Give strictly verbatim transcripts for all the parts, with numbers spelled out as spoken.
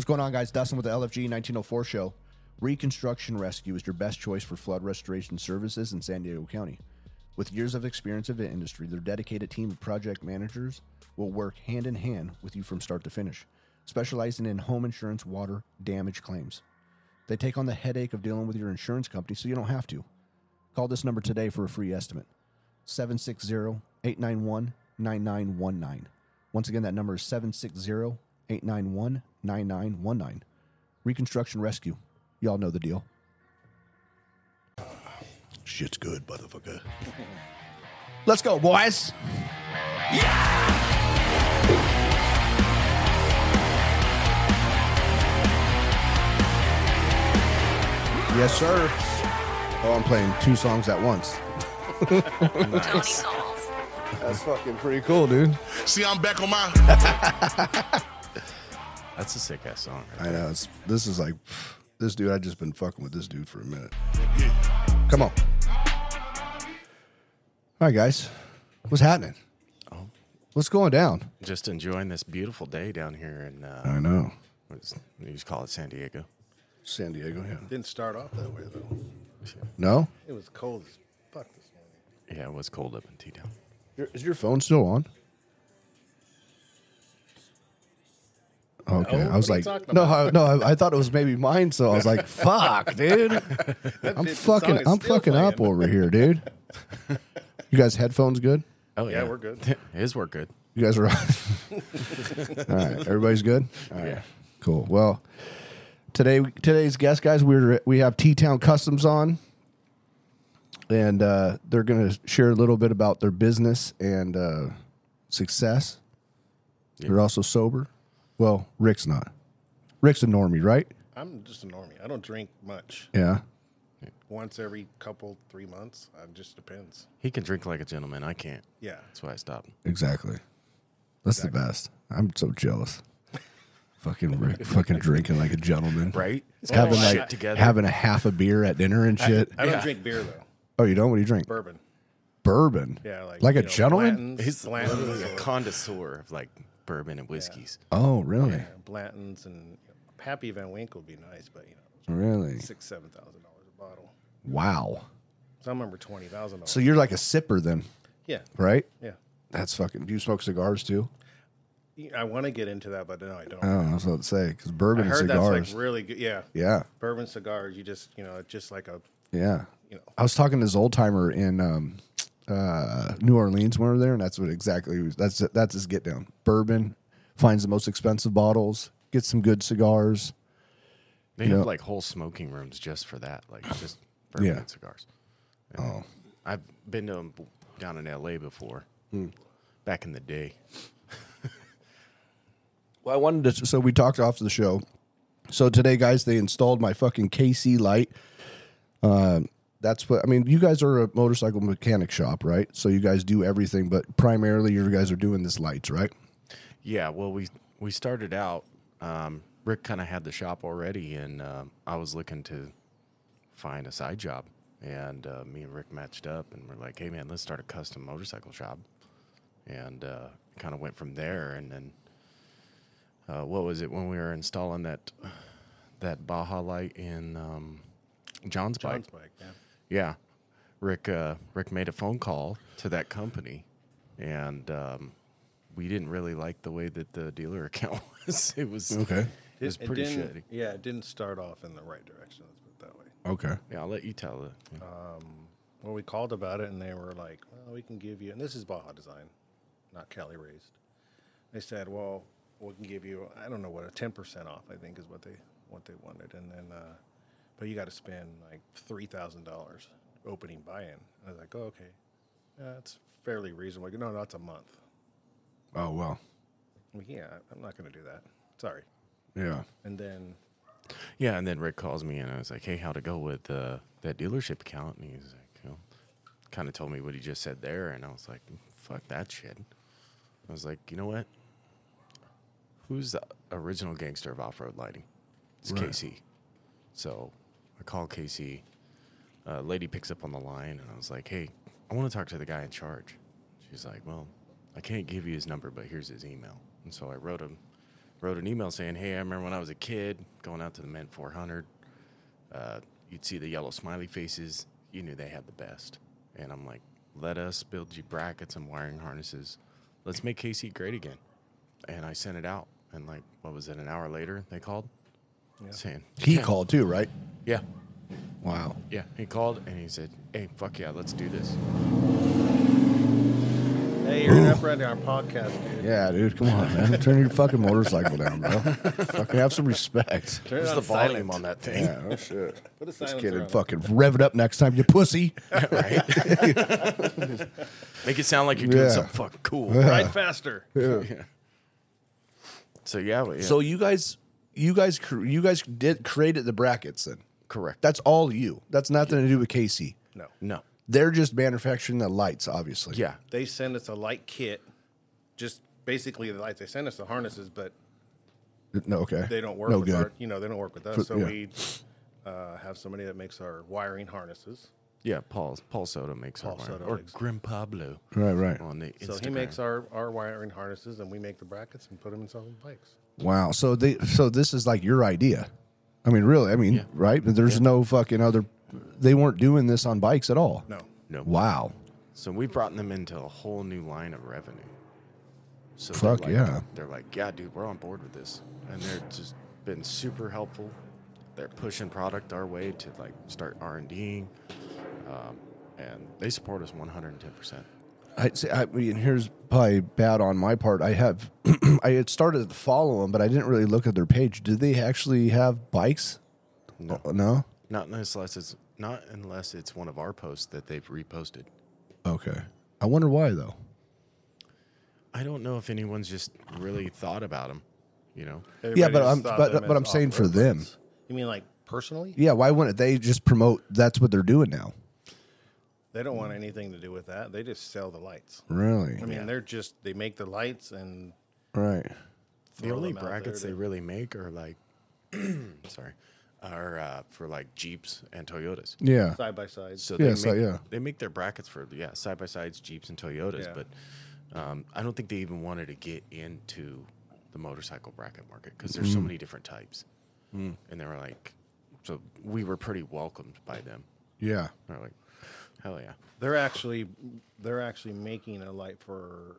going on, guys? Dustin with the L F G nineteen oh four show. Reconstruction Rescue is your best choice for flood restoration services in San Diego County. With years of experience in the industry, their dedicated team of project managers will work hand in hand with you from start to finish, specializing in home insurance water damage claims. They take on the headache of dealing with your insurance company so you don't have to. Call this number today for a free estimate. seven six zero, eight nine one, nine nine one nine. Once again, that number is seven six zero, eight nine one, nine nine one nine. Reconstruction Rescue. Y'all know the deal. Shit's good, motherfucker. Let's go, boys. Yeah! Yes, sir. Oh, I'm playing two songs at once. Nice. That's fucking pretty cool, dude. See, I'm back on my... That's a sick ass song. Right I know. It's, this is like, this dude, I've just been fucking with this dude for a minute. Come on. All right, guys. What's happening? Oh. What's going down? Just enjoying this beautiful day down here in, uh, I know. what's, you just call it San Diego. San Diego, yeah. Didn't start off that way, though. No? It was cold as fuck this morning. Yeah, it was cold up in T-Town. Your, is your phone still on? Okay, No, I was what are you like, talking no, about? I, no, I, I thought it was maybe mine, so I was like, "Fuck, dude, I'm the fucking, song is I'm still fucking up playing. over here, dude." You guys, headphones good? Oh, Yeah, yeah. we're good. His work good. You guys are all right. Everybody's good. All right, Yeah. cool. Well, today, today's guest, guys, we're we have T-Town Customs on, and uh, they're going to share a little bit about their business and uh, success. Yeah. They're also sober. Well, Rick's not. Rick's a normie, right? I'm just a normie. I don't drink much. Yeah. Once every couple, three months. It just depends. He can drink like a gentleman. I can't. Yeah. That's why I stopped. Exactly. That's Exactly. the best. I'm so jealous. Fucking Rick, fucking drinking like a gentleman. Right? Having All like shit together. having a half a beer at dinner and shit. I don't Yeah. drink beer, though. Oh, you don't? What do you drink? Bourbon. Bourbon. Yeah. Like, Like a you know, gentleman? Blanton's, He's Blanton's, literally a or- connoisseur of like bourbon and whiskeys. Oh, really? yeah, Blanton's and you know, Pappy Van Winkle would be nice, but, you know, Really? six, seven thousand dollars a bottle. Wow. Some of them are twenty thousand dollars. So you're like a sipper then, Yeah. right? Yeah. That's fucking. Do you smoke cigars too? I want to get into that, but no, I don't. Oh, I was about to say because I bourbon and heard cigars. that's like really good. Yeah. yeah, Bourbon cigars, you just, you know, it's just like a, yeah. you know, I was talking to this old timer in um, uh, New Orleans when we were there, and that's what exactly was, that's that's his get down. Bourbon, finds the most expensive bottles, gets some good cigars. They You have know- like whole smoking rooms just for that, like just bourbon Yeah. and cigars. And Oh. I've been to them down in L A before, Hmm. back in the day. Well, I wanted to. So we talked off the show. So today, guys, they installed my fucking K C light. Uh, that's what I mean. You guys are a motorcycle mechanic shop, right? So you guys do everything, but primarily you guys are doing this lights, right? Yeah, well, we we started out. Um, Rick kind of had the shop already, and um, I was looking to find a side job. And uh, me and Rick matched up, and we're like, "Hey, man, let's start a custom motorcycle shop." And uh, kind of went from there. And then, uh, what was it when we were installing that that Baja light in um, John's bike? John's bike. Yeah. Yeah, Rick. Uh, Rick made a phone call to that company, and um, we didn't really like the way that the dealer account was. It was Okay. It was It pretty didn't- shitty. Yeah, it didn't start off in the right direction. Let's put it that way. Okay. Yeah, I'll let you tell it. Well, we called about it, and they were like, "Well, we can give you," and this is Baja Design, not Cali raised. They said, "Well, we can give you, I don't know what, a ten percent off, I think, is what they what they wanted, and then, uh, but you got to spend like three thousand dollars opening buy-in." I was like, "Oh, okay, yeah, that's fairly reasonable." Like, no, no, that's a month. Oh well. I'm like, yeah, I'm not going to do that. Sorry. Yeah. And then, Yeah, and then Rick calls me, and I was like, "Hey, how'd it go with uh, that dealership account?" And he's like, you know, kind of told me what he just said there, and I was like, "Fuck that shit." I was like, "You know what? Who's the original gangster of off-road lighting? It's Right. K C." So I call K C. A lady picks up on the line, and I was like, "Hey, I want to talk to the guy in charge." She's like, "Well, I can't give you his number, but here's his email." And so I wrote him wrote an email saying, hey, I remember when I was a kid going out to the Men four hundred. Uh, you'd see the yellow smiley faces. You knew they had the best. And I'm like, let us build you brackets and wiring harnesses. Let's make K C great again. And I sent it out. And like, what was it, an hour later they called? Yeah. Saying, He yeah. called too, right? Yeah. Wow. Yeah. He called and he said, hey, fuck yeah, let's do this. Hey, you're up right on our podcast, dude. Yeah, dude, come on, man. Turn your fucking motorcycle down, bro. Fucking have some respect. Turn it What's on the volume silent. on that thing? Yeah, oh shit. Put a Just silencer kidding. on it. Fucking rev it up next time, you pussy. Right? Make it sound like you're doing Yeah. something fucking cool. Ride faster. Yeah. Yeah. So yeah, we- yeah, So you guys, you guys, cr- you guys did created the brackets then. correct. That's all you. That's nothing to do with K C. No. No. They're just manufacturing the lights, obviously. Yeah. They send us a light kit, just basically the lights. They send us the harnesses, but No, okay. they don't work No with good. our, you know, they don't work with us. For- so yeah. we uh, have somebody that makes our wiring harnesses. Yeah. Paul Paul Soto makes Paul our wire. Soto or makes- Grim Pablo Right, right. on the Instagram. So he makes our, our wiring harnesses, and we make the brackets and put them in some bikes. Wow. So they, so this is like your idea. I mean, really. I mean, Yeah. right? There's no fucking other. They weren't doing this on bikes at all. No. no. Wow. So we brought them into a whole new line of revenue. So they're Fuck like, yeah. They're like, yeah, dude, we're on board with this, and they're just been super helpful. They're pushing product our way to like start R and Ding, um, and they support us one hundred ten percent. I say, I mean, here's probably bad on my part. I have, I had started to follow them, but I didn't really look at their page. Do they actually have bikes? No, Oh, no. not unless it's not unless it's one of our posts that they've reposted. Okay. I wonder why though. I don't know if anyone's just really thought about them. You know, Yeah, but Everybody I'm- just thought but- them but as I'm saying for off-road them. bikes. You mean like personally? Yeah. Why wouldn't they just promote? That's what they're doing now. They don't want anything to do with that. They just sell the lights. Really? I mean, Yeah. they're just they make the lights and Right. the throw only them out brackets there they to- really make are like, sorry, are uh, for like Jeeps and Toyotas. Yeah. side by side. So Yeah, they so, make, yeah. they make their brackets for yeah side by sides, Jeeps and Toyotas, Yeah. but um, I don't think they even wanted to get into the motorcycle bracket market because there's Mm. so many different types, and they were like, so we were pretty welcomed by them. Yeah. They're like, hell yeah, They're actually they're actually making a light for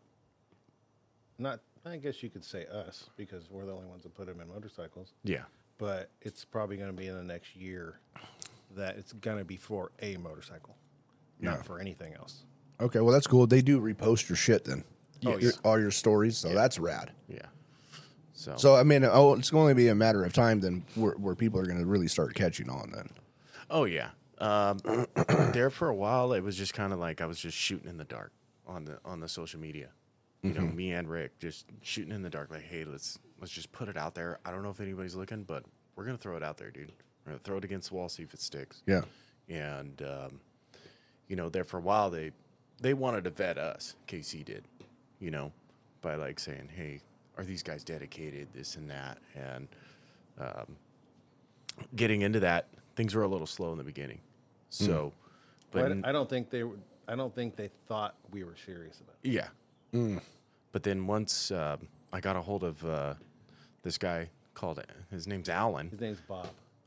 not I guess you could say us because we're the only ones that put them in motorcycles. yeah, But it's probably going to be in the next year that it's going to be for a motorcycle, Yeah. not for anything else. Okay. Well, that's cool. They do repost your shit then. Yes. Your- all your stories. So that's rad. yeah. So, So I mean, oh, it's going to be a matter of time then, where, where people are going to really start catching on then. oh yeah, um, there for a while it was just kind of like I was just shooting in the dark on the on the social media. You know, me and Rick just shooting in the dark, like, hey, let's let's just put it out there. I don't know if anybody's looking, but we're gonna throw it out there, dude. We're gonna throw it against the wall, see if it sticks. Yeah. And um, you know, there for a while they they wanted to vet us. K C did, you know, by like saying, hey, are these guys dedicated? This and that, and um, getting into that, things were a little slow in the beginning. So, but But I don't think they were, I don't think they thought we were serious about it. yeah. But then once uh, I got a hold of uh, this guy called, his name's Alan. His name's Bob.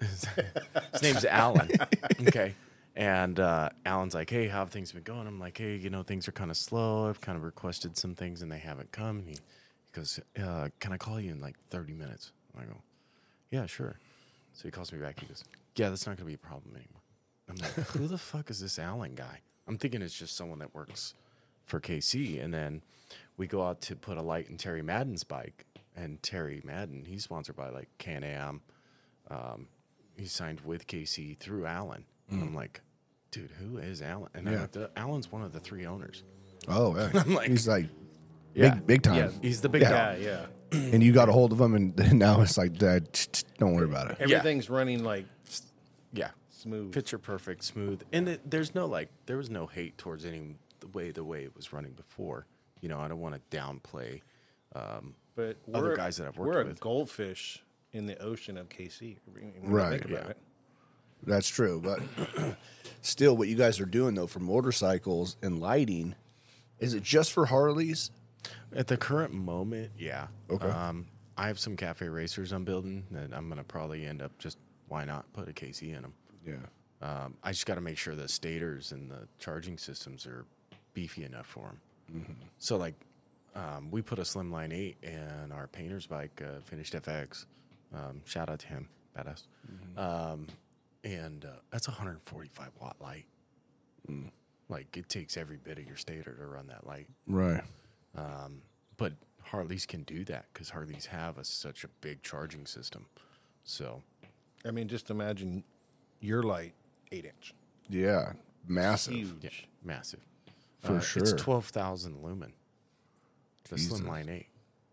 His name's Alan. Okay. And uh, Alan's like, hey, how have things been going? I'm like, hey, you know, things are kind of slow. I've kind of requested some things and they haven't come. And he, he goes, uh, can I call you in like thirty minutes? And I go, yeah, sure. So he calls me back. He goes, yeah, that's not going to be a problem anymore. I'm like, who the fuck is this Alan guy? I'm thinking it's just someone that works for K C. And then we go out to put a light in Terry Madden's bike. And Terry Madden, he's sponsored by like Can-Am. Um, he signed with K C through Alan. And I'm like, dude, who is Alan? And I'm Yeah. like, the, Alan's one of the three owners. Oh, yeah. I'm like- he's like Yeah. big, big time. Yeah. He's the big Yeah. dog. Yeah, yeah. And you got a hold of him, and now it's like, Dad, tch, tch, don't worry about it. Everything's running like Yeah. smooth. Picture perfect, smooth. And it, there's no like, there was no hate towards any the way the way it was running before. You know, I don't want to downplay. Um, But other we're, guys that I've worked we're with. a goldfish in the ocean of K C. when you Right, Think about yeah. it. That's true. But still, what you guys are doing, though, for motorcycles and lighting, is it just for Harleys? At the current moment, yeah. Okay. Um, I have some cafe racers I'm building that I'm gonna probably end up just why not put a K C in them. Yeah. Um, I just got to make sure the stators and the charging systems are beefy enough for them. Mm-hmm. So like, um, we put a Slimline eight in our painter's bike, uh, Finished F X. Um, shout out to him, badass. Mm-hmm. Um, and uh, that's a one hundred forty-five watt light. Mm. Like it takes every bit of your stator to run that light. Right. Um, but Harleys can do that because Harleys have a, such a big charging system. So, I mean, just imagine your light, eight inch. Yeah. Massive. Huge. yeah, massive. For Uh, sure. It's twelve thousand lumen. The Jesus. Slimline eight.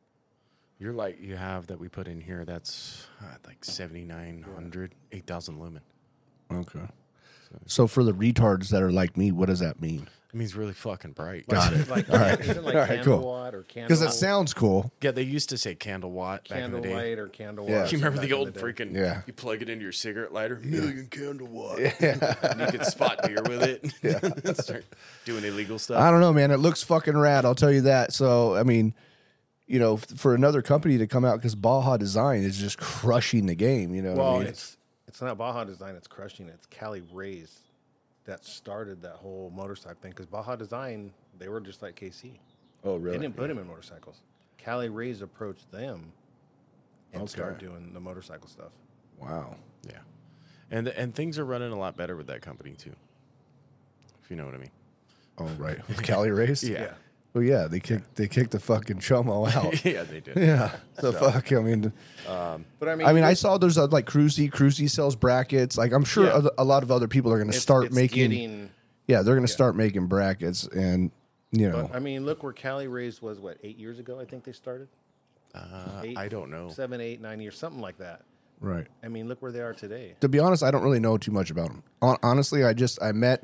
Your light you have that we put in here, that's uh, like seventy-nine hundred, eight thousand lumen. Okay. So for the retards that are like me, what does that mean? It means really fucking bright. Got it. Like, All right. Isn't like All right, candle cool. watt or candle Because it sounds cool. Yeah, they used to say candle watt back in candle the day. light or candle Yeah. watt. You remember back the in old day. freaking, Yeah. you plug it into your cigarette lighter, million candle watt. Yeah. And you could spot deer with it. Yeah. Start doing illegal stuff. I don't know, man. It looks fucking rad. I'll tell you that. So, I mean, you know, f- for another company to come out, because Baja Design is just crushing the game. You know what Well, I mean? it's it's not Baja Design. It's crushing it. It's Cali Rays that started that whole motorcycle thing. Because Baja Design, they were just like K C. Oh, They didn't put them in motorcycles. Cali Rays approached them and Okay. started doing the motorcycle stuff. Wow. Yeah. And and things are running a lot better with that company too. If you know what I mean. Oh, right. Cali Race? Yeah. Yeah. Well, yeah, they kicked they kicked the fucking Chomo out. Yeah, they did. Yeah. The fuck. I mean, But I mean, I mean, I you- saw there's uh, like Cruzy. Cruzy sells brackets. Like, I'm sure Yeah. other, a lot of other people are going to it's- start it's making. getting- Yeah, they're going to start making brackets, and you know, But I mean, look where Cali Rays was. What, eight years ago? I think they started. Uh, Eight, I don't know. Seven, eight, nine years, something like that. right. I mean, look where they are today. To be honest, I don't really know too much about them. Hon- Honestly, I just I met,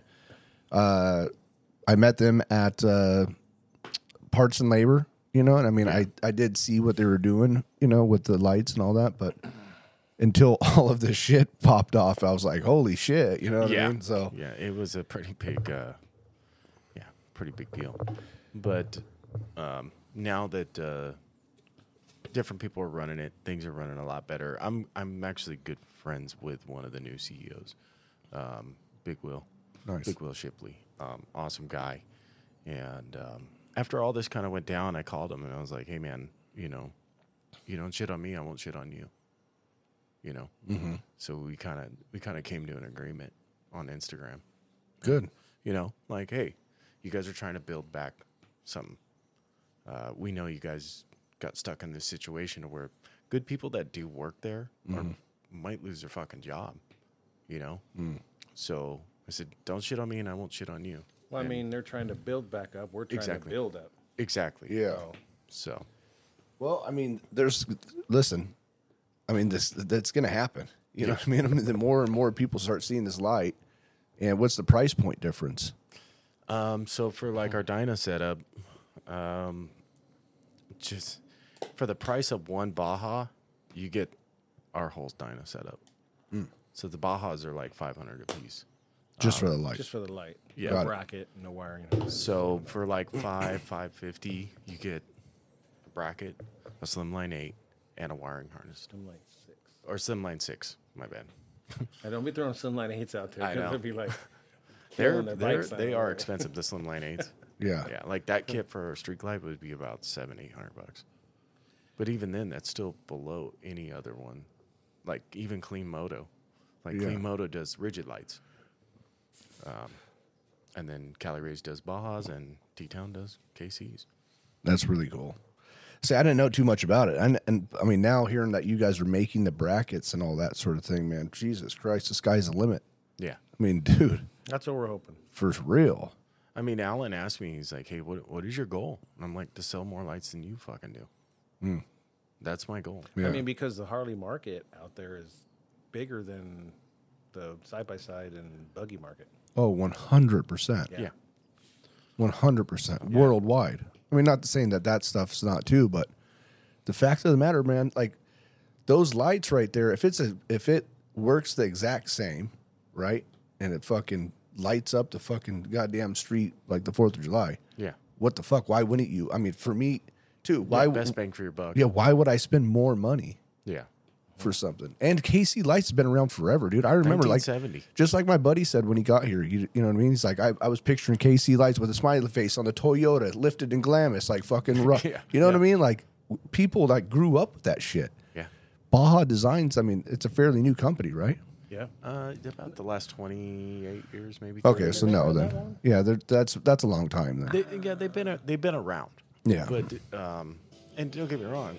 uh, I met them at uh, Parts and Labor. You know, and I mean, I I did see what they were doing. You know, with the lights and all that, but until all of this shit popped off, I was like, holy shit. You know what yeah. I mean? So yeah, it was a pretty big, uh, yeah, pretty big deal. But um, now that uh, different people are running it, things are running a lot better. I'm I'm actually good friends with one of the new C E Os, um, Big Will. Nice. Big Will Shipley, um, awesome guy. And um, after all this kind of went down, I called him and I was like, "Hey, man, you know, you don't shit on me, I won't shit on you." You know, mm-hmm. So we kind of we kind of came to an agreement on Instagram. good. You know, like, hey, you guys are trying to build back something. Uh, we know you guys got stuck in this situation where good people that do work there are, might lose their fucking job. You know, mm. So I said, don't shit on me, and I won't shit on you. Well, And I mean, they're trying to build back up. We're trying Exactly. to build up. exactly. Yeah. So, So Well, I mean, there's listen. I mean, this that's going to happen. You know what I mean? I mean, the more and more people start seeing this light, and what's the price point difference? Um, so for like our Dyna setup, um, just for the price of one Baja, you get our whole Dyna setup. Mm. So the Bajas are like five hundred a piece. Just for the light. just for the light. Yeah. No Got it. bracket, no wiring. So for like five, five fifty, you get a bracket, a Slimline eight, and a wiring harness, I'm like six. or Slimline six. My bad. I don't be throwing Slimline eights out there I because know. they'll be like, They're, killing their they're bikes down they are there. expensive. The Slimline eights. Yeah. Yeah, like that kit for a street light would be about seven, eight hundred bucks. But even then, that's still below any other one. Like even Clean Moto, like Yeah. Clean Moto does rigid lights, um, and then Cali Rays does Bajas, and T Town does K Cs. That's really cool. See, I didn't know too much about it, and and I mean, now hearing that you guys are making the brackets and all that sort of thing, man, Jesus Christ, the sky's the limit. Yeah, I mean, dude, that's what we're hoping. for real. I mean, Alan asked me, he's like, "Hey, what what is your goal?" And I'm like, "To sell more lights than you fucking do." Mm. That's my goal. Yeah. I mean, because the Harley market out there is bigger than the side by side and buggy market. Oh, one hundred percent. Yeah. one hundred percent worldwide. I mean, not saying that that stuff's not too, but the fact of the matter, man, like those lights right there, if it's a if it works the exact same, right, and it fucking lights up the fucking goddamn street like the Fourth of July, Yeah. what the fuck? Why wouldn't you? I mean, for me, too. Why? Yeah, best bang for your buck. Yeah, why would I spend more money Yeah. for something? And K C Lights has been around forever, dude. I remember like nineteen seventy. just like my buddy said when he got here. You, you know what I mean? He's like, I, I was picturing K C Lights with a smiley face on the Toyota, lifted in Glamis, like fucking rough. Yeah, You know what I yeah. mean? Like w- people that grew up with that shit. Yeah. Baja Designs. I mean, it's a fairly new company, right? Yeah. Uh, about the last twenty-eight years, maybe. Okay, thirty. so no, that then long? yeah, they're- that's that's a long time then. They, yeah, they've been a, they've been around. Yeah. But um, and don't get me wrong,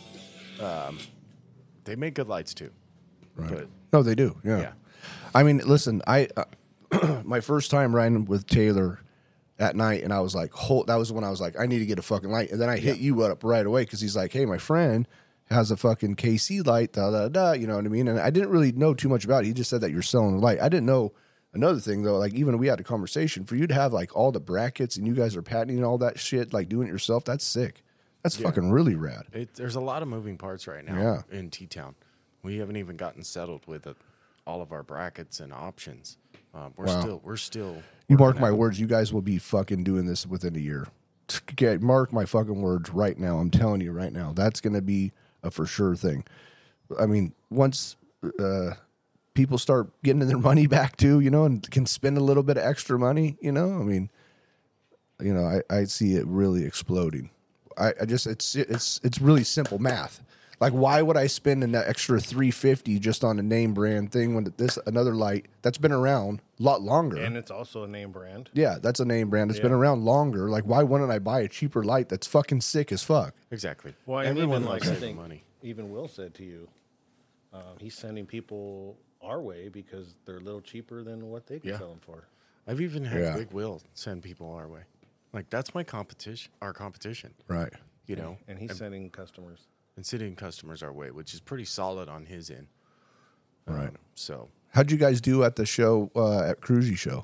um, they make good lights too. Right. But No, they do. Yeah. Yeah. I mean, listen, I uh, my first time riding with Taylor at night, and I was like, "Hold!" That was when I was like, "I need to get a fucking light." And then I hit you up right away because he's like, "Hey, my friend has a fucking K C light." Da da da. You know what I mean? And I didn't really know too much about it. He just said that you're selling the light. I didn't know another thing though. Like even we had a conversation for you to have like all the brackets, and you guys are patenting all that shit, like doing it yourself. That's sick. That's fucking really rad. it, there's a lot of moving parts right now Yeah. in T-Town. We haven't even gotten settled with uh all of our brackets and options. Um, we're Wow. still we're still. You working mark my out. words, you guys will be fucking doing this within a year. Get mark my fucking words right now. I'm telling you right now, that's going to be a for sure thing. I mean, once uh, people start getting their money back too, you know, and can spend a little bit of extra money, you know, I mean, you know, I, I see it really exploding. I, I just it's it's it's really simple math. Like, why would I spend an extra three fifty just on a name brand thing when this another light that's been around a lot longer? And it's also a name brand. Yeah, that's a name brand. It's been Yeah. around longer. Like, why wouldn't I buy a cheaper light that's fucking sick as fuck? Exactly. Well, and Everyone even, likes like, I saving think money. Even Will said to you, um, he's sending people our way because they're a little cheaper than what they can Yeah. sell them for. I've even had Yeah. Big Will send people our way. Like that's my competition. Our competition. Right. You know. And he's sending customers. and sending customers our way, which is pretty solid on his end. Right. Um, so How'd you guys do at the show uh, at Cruzy Show?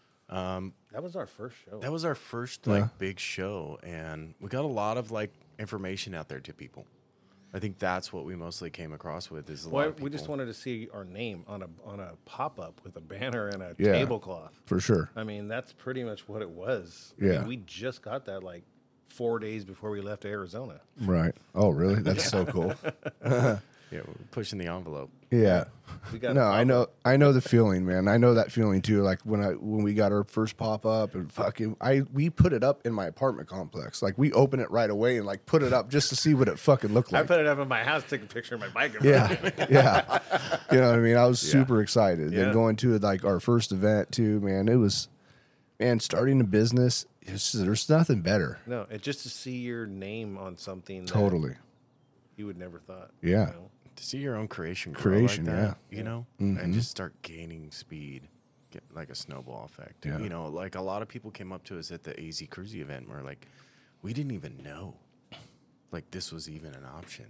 That was our first show. that was our first like Yeah. big show, and we got a lot of like information out there to people. I think that's what we mostly came across with is a lot well, of we just people- wanted to see our name on a on a pop up with a banner and a Yeah. tablecloth. For sure. I mean, that's pretty much what it was. I Yeah. mean, we just got that like four days before we left Arizona. Right. Oh, really? That's so cool. yeah, we're pushing the envelope. Yeah. We got No, a I pop-up. know. I know the feeling, man. I know that feeling too. Like when I when we got our first pop up and fucking, I we put it up in my apartment complex. Like we opened it right away and like put it up just to see what it fucking looked I like. put it up in my house, took a picture of my bike. and- Yeah, yeah. You know what I mean? I was super excited. Yeah. And going to like our first event too, man. It was, man, starting a business. It's, there's nothing better. No, it's just to see your name on something that Totally. you would never thought. Yeah. you know? To see your own creation grow Creation, like that, yeah. Mm-hmm. you know, and just start gaining speed, get like a snowball effect. Yeah. You know, like a lot of people came up to us at the A Z Cruzy event where like we didn't even know like this was even an option.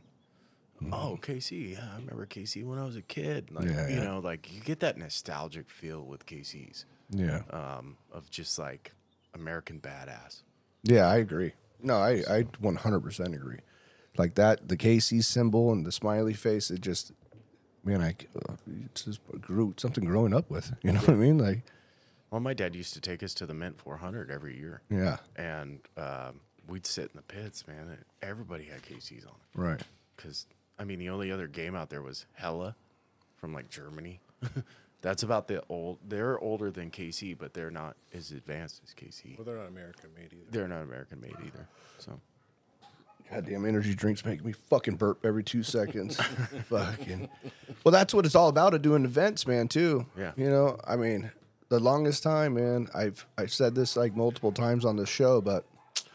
Oh, K C, yeah, I remember K C when I was a kid. Like, Yeah, you yeah. know, like you get that nostalgic feel with K Cs Yeah. um, of just like American badass. Yeah, I agree. No, I, I one hundred percent agree. Like that, the K C symbol and the smiley face, it just, man, I uh, it just grew something growing up with. You know what I mean? Like, Well, my dad used to take us to the Mint four hundred every year. yeah, And um, we'd sit in the pits, man. And everybody had K Cs on it. right. Because, I mean, the only other game out there was Hella from like Germany. That's about the old. They're older than K C, but they're not as advanced as K C. Well, they're not American made either. They're not American made either. So, Goddamn energy drinks make me fucking burp every two seconds. Fucking. Well, that's what it's all about, of doing events, man, too. Yeah. You know, I mean, the longest time, man, I've I've said this like multiple times on the show, but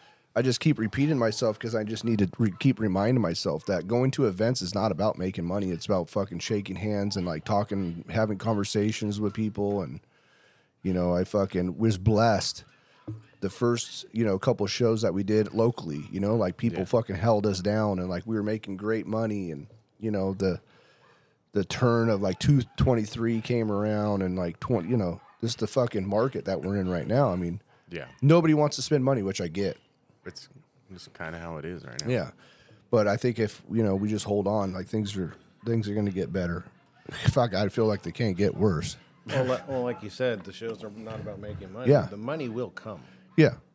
I just keep repeating myself because I just need to re- keep reminding myself that going to events is not about making money. It's about fucking shaking hands and like talking, having conversations with people. And, you know, I fucking was blessed the first, you know, couple shows that we did locally, you know, like people Yeah. fucking held us down and like we were making great money. And, you know, the, the turn of like two twenty-three came around and like twenty, you know, just the fucking market that we're in right now. I mean, yeah. nobody wants to spend money, which I get. It's just kind of how it is right now. Yeah. But I think if, you know, we just hold on, like things are, things are going to get better. Fuck, I feel like they can't get worse. Well, like, well, like you said, the shows are not about making money. Yeah. The money will come. Yeah.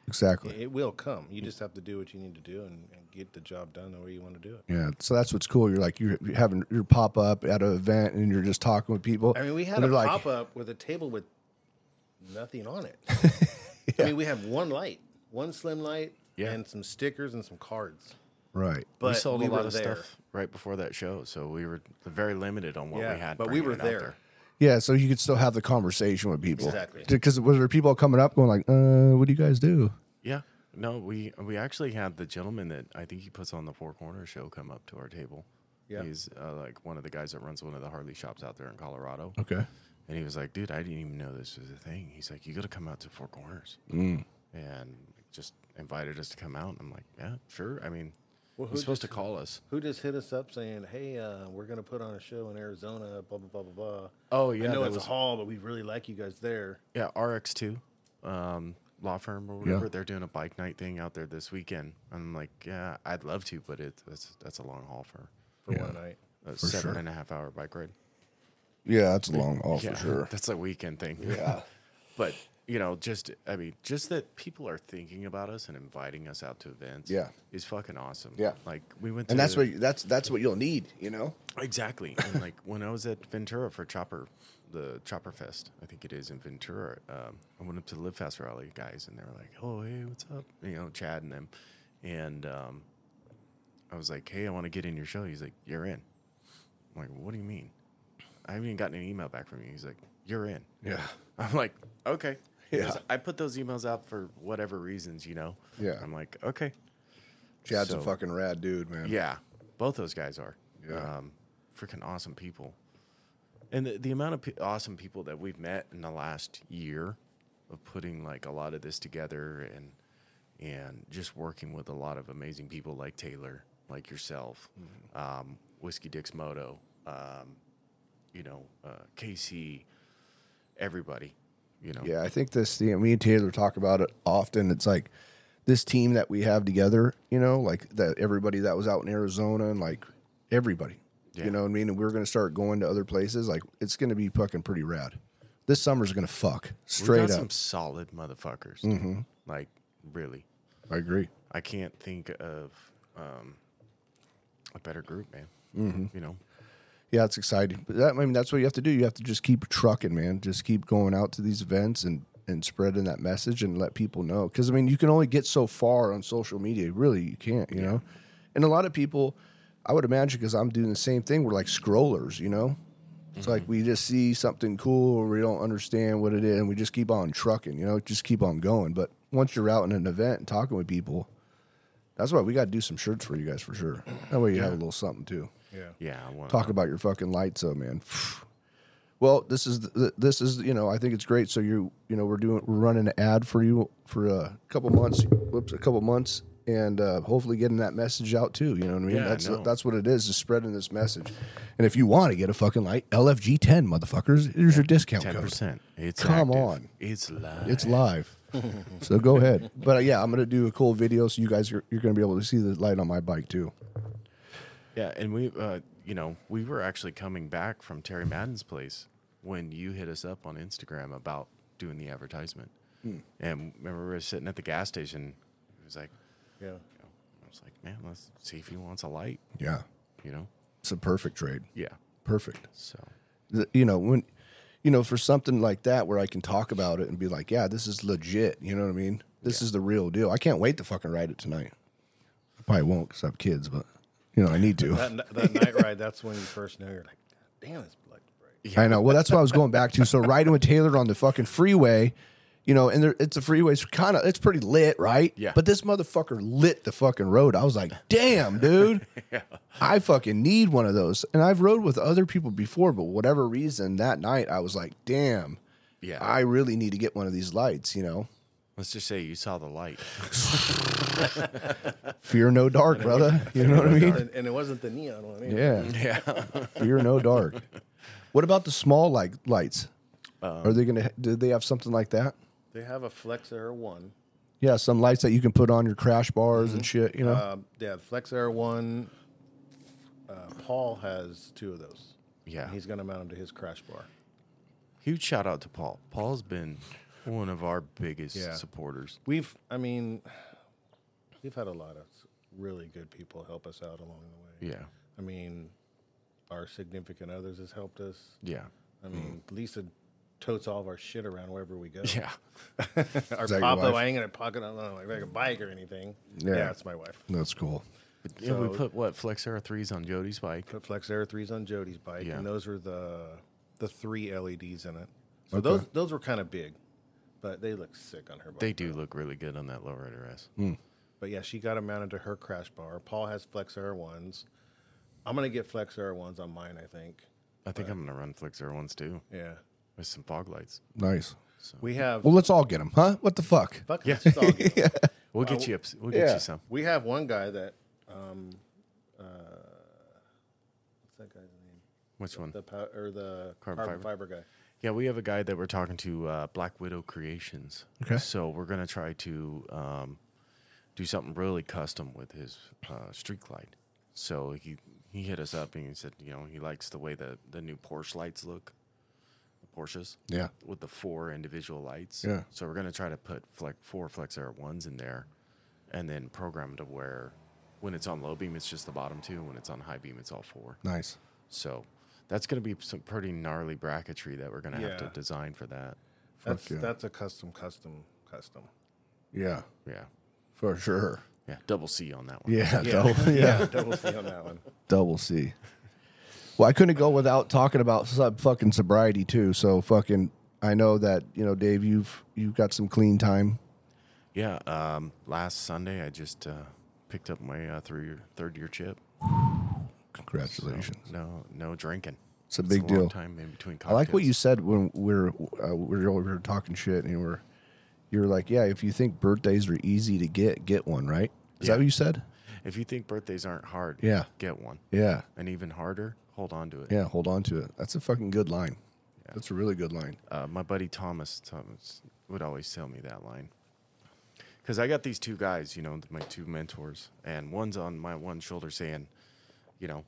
Exactly. It, it will come. You just have to do what you need to do and, and get the job done the way you want to do it. Yeah, so that's what's cool. You're like you're you're having your pop up at an event, and you're just talking with people. I mean, we had and a they're like, pop up with a table with nothing on it. I mean, we have one light, one slim light, Yeah. and some stickers and some cards. right. But we sold we a lot were of there. stuff right before that show, so we were very limited on what Yeah, we had. but we bringing were it out there. Yeah, so you could still have the conversation with people. Exactly. Because was there people coming up going like, uh, what do you guys do? Yeah. No, we we actually had the gentleman that I think he puts on the Four Corners show come up to our table. Yeah. He's uh, like one of the guys that runs one of the Harley shops out there in Colorado. Okay. And he was like, dude, I didn't even know this was a thing. He's like, you got to come out to Four Corners. Mm. And just invited us to come out. And I'm like, yeah, sure. I mean, Well, who he's supposed just- to call us. Who just hit us up saying, "Hey, uh, we're going to put on a show in Arizona." Blah blah blah blah blah. Oh, yeah. I know that it's was, a hall, but we really like you guys there. yeah, R X two um, law firm or Yeah. whatever. They're doing a bike night thing out there this weekend. I'm like, yeah, I'd love to, but it, that's, that's a long haul for For Yeah. one night. a For seven sure. and a half hour bike ride. Yeah, that's a long haul yeah, for sure. That's a weekend thing. Yeah. But, you know, just, I mean, just that people are thinking about us and inviting us out to events Yeah. is fucking awesome. Yeah. Like, we went to. And that's what that's that's what you'll need, you know? Exactly. And, like, when I was at Ventura for Chopper, the Chopper Fest, I think it is in Ventura, um, I went up to the Live Fast Rally guys, and they were like, oh, hey, what's up? You know, Chad and them. And um, I was like, hey, I want to get in your show. He's like, you're in. I'm like, what do you mean? I haven't even gotten an email back from you. He's like, you're in. Yeah. I'm like, okay. He Yeah. goes, I put those emails out for whatever reasons, you know? Yeah. I'm like, okay. Chad's a So- fucking rad dude, man. Yeah. Both those guys are. Yeah. Um, freaking awesome people. And the, the amount of pe- awesome people that we've met in the last year of putting like a lot of this together and and just working with a lot of amazing people like Taylor, like yourself, Mm-hmm. um, Whiskey Dix Moto, um, you know, uh, K C, everybody, you know. Yeah, I think this thing, me and Taylor talk about it often. It's like this team that we have together, you know, like that everybody that was out in Arizona and like everybody, Yeah. you know what I mean? And we're going to start going to other places. Like it's going to be fucking pretty rad. This summer's going to fuck We've straight got up. some solid motherfuckers. dude. Like, really. I agree. I can't think of um, a better group, man. Mm-hmm. You know, Yeah, it's exciting. But that, I mean, that's what you have to do. You have to just keep trucking, man. Just keep going out to these events and, and spreading that message and let people know. Because, I mean, you can only get so far on social media. Really, you can't, you know? And a lot of people, I would imagine, because I'm doing the same thing, we're like scrollers, you know? It's like we just see something cool or we don't understand what it is and we just keep on trucking, you know? Just keep on going. But once you're out in an event and talking with people, that's why we got to do some shirts for you guys for sure. That way you have a little something too. Yeah. yeah. I want Talk about your fucking lights, though, man. Well, this is the, this is you know I think it's great. So you you know we're doing we're running an ad for you for a couple months. Whoops, a couple months, and uh, hopefully getting that message out too. You know what I mean? Yeah, that's no. that's what it is, is spreading this message. And if you want to get a fucking light, L F G ten, motherfuckers, here's your discount ten code. percent. It's Come active. on. It's live. It's live. So go ahead. But uh, yeah, I'm gonna do a cool video so you guys are you're gonna be able to see the light on my bike too. Yeah, and we, uh, you know, we were actually coming back from Terry Madden's place when you hit us up on Instagram about doing the advertisement. Hmm. And remember, we were sitting at the gas station. It was like, Yeah. you know, I was like, man, let's see if he wants a light. Yeah, You know? it's a perfect trade. Yeah. Perfect. So The- you know when you know for something like that where I can talk about it and be like, yeah, this is legit, you know what I mean, this Yeah. is the real deal. I can't wait to fucking ride it tonight. I probably won't because I have kids, but you know I need to. That, that night ride, that's when you first know you're like, damn, it's like bright. I know. Well, that's what I was going back to. So riding with Taylor on the fucking freeway, you know, and there, it's a freeway, it's kind of, it's pretty lit, right? Yeah. But this motherfucker lit the fucking road. I was like, damn, dude. yeah. I fucking need one of those. And I've rode with other people before, but whatever reason, that night I was like, damn, Yeah. I really need to get one of these lights, you know? Let's just say you saw the light. Fear no dark, brother. You know what I mean? And, and it wasn't the neon one. Either. Yeah. Yeah. Fear no dark. What about the small like lights? Um, Are they going to, do they have something like that? They have a Flex Air one. Yeah, some lights that you can put on your crash bars and shit, you know? Um, yeah, Flex Air one. Uh, Paul has two of those. Yeah. And he's going to mount them to his crash bar. Huge shout out to Paul. Paul's been One of our biggest Yeah. supporters. We've, I mean, we've had a lot of really good people help us out along the way. Yeah. I mean, our significant others has helped us. Yeah. I mean, Lisa totes all of our shit around wherever we go. Yeah. Our Is that your Papa, wife? I ain't gonna pocket on like, like a bike or anything. Yeah. Yeah, it's my wife. That's cool. Yeah, we So- put what Flex Air threes on Jody's bike. Put Flex Air threes on Jody's bike, Yeah. and those were the the three L E Ds in it. So Okay. those those were kind of big, but they look sick on her bike. They do look really good on that lowrider S. But yeah, she got them mounted to her crash bar. Paul has Flex Air ones. I'm gonna get Flex Air ones on mine, I think. I think I'm gonna run Flex Air ones too Yeah, with some fog lights. Nice. we have. Well, let's all get them, huh? What the fuck? fuck yeah. let's just all get 'em. We'll get Well, you up. We'll get yeah. you some. We have one guy that, um, uh, what's that guy's name? Which one? The pow- or the Carbon carbon, fiber? fiber guy. Yeah, we have a guy that we're talking to, uh, Black Widow Creations. Okay. So we're gonna try to um, do something really custom with his uh, street glide. So he he hit us up and he said, you know, he likes the way the the new Porsche lights look, the Porsches. Yeah. With the four individual lights. Yeah. So we're gonna try to put flex, four Flex Air ones in there, and then program to where when it's on low beam it's just the bottom two, when it's on high beam it's all four. Nice. So that's going to be some pretty gnarly bracketry that we're going to have to Yeah. design for that. That's yeah. that's a custom, custom, custom. Yeah, Yeah. for sure. Yeah. Double C on that one. Yeah, Yeah, double, yeah. double C on that one. double C. Well, I couldn't go without talking about sub fucking sobriety too. So fucking, I know that you know, Dave, you've you've got some clean time. Yeah. Um, last Sunday, I just uh, picked up my uh, three year, third year chip. Congratulations. So, no, no drinking. It's a big long deal. Time in between I like what you cocktails. said when we we're uh, we we're over here talking shit, and you were you were like, yeah, if you think birthdays are easy to get, get one, right? Is Yeah. that what you said? If you think birthdays aren't hard, Yeah. get one. Yeah, And even harder, hold on to it. yeah. Hold on to it. That's a fucking good line. That's a really good line. Uh, my buddy Thomas, Thomas would always tell me that line. Because I got these two guys, you know, my two mentors, and one's on my one shoulder saying, you know,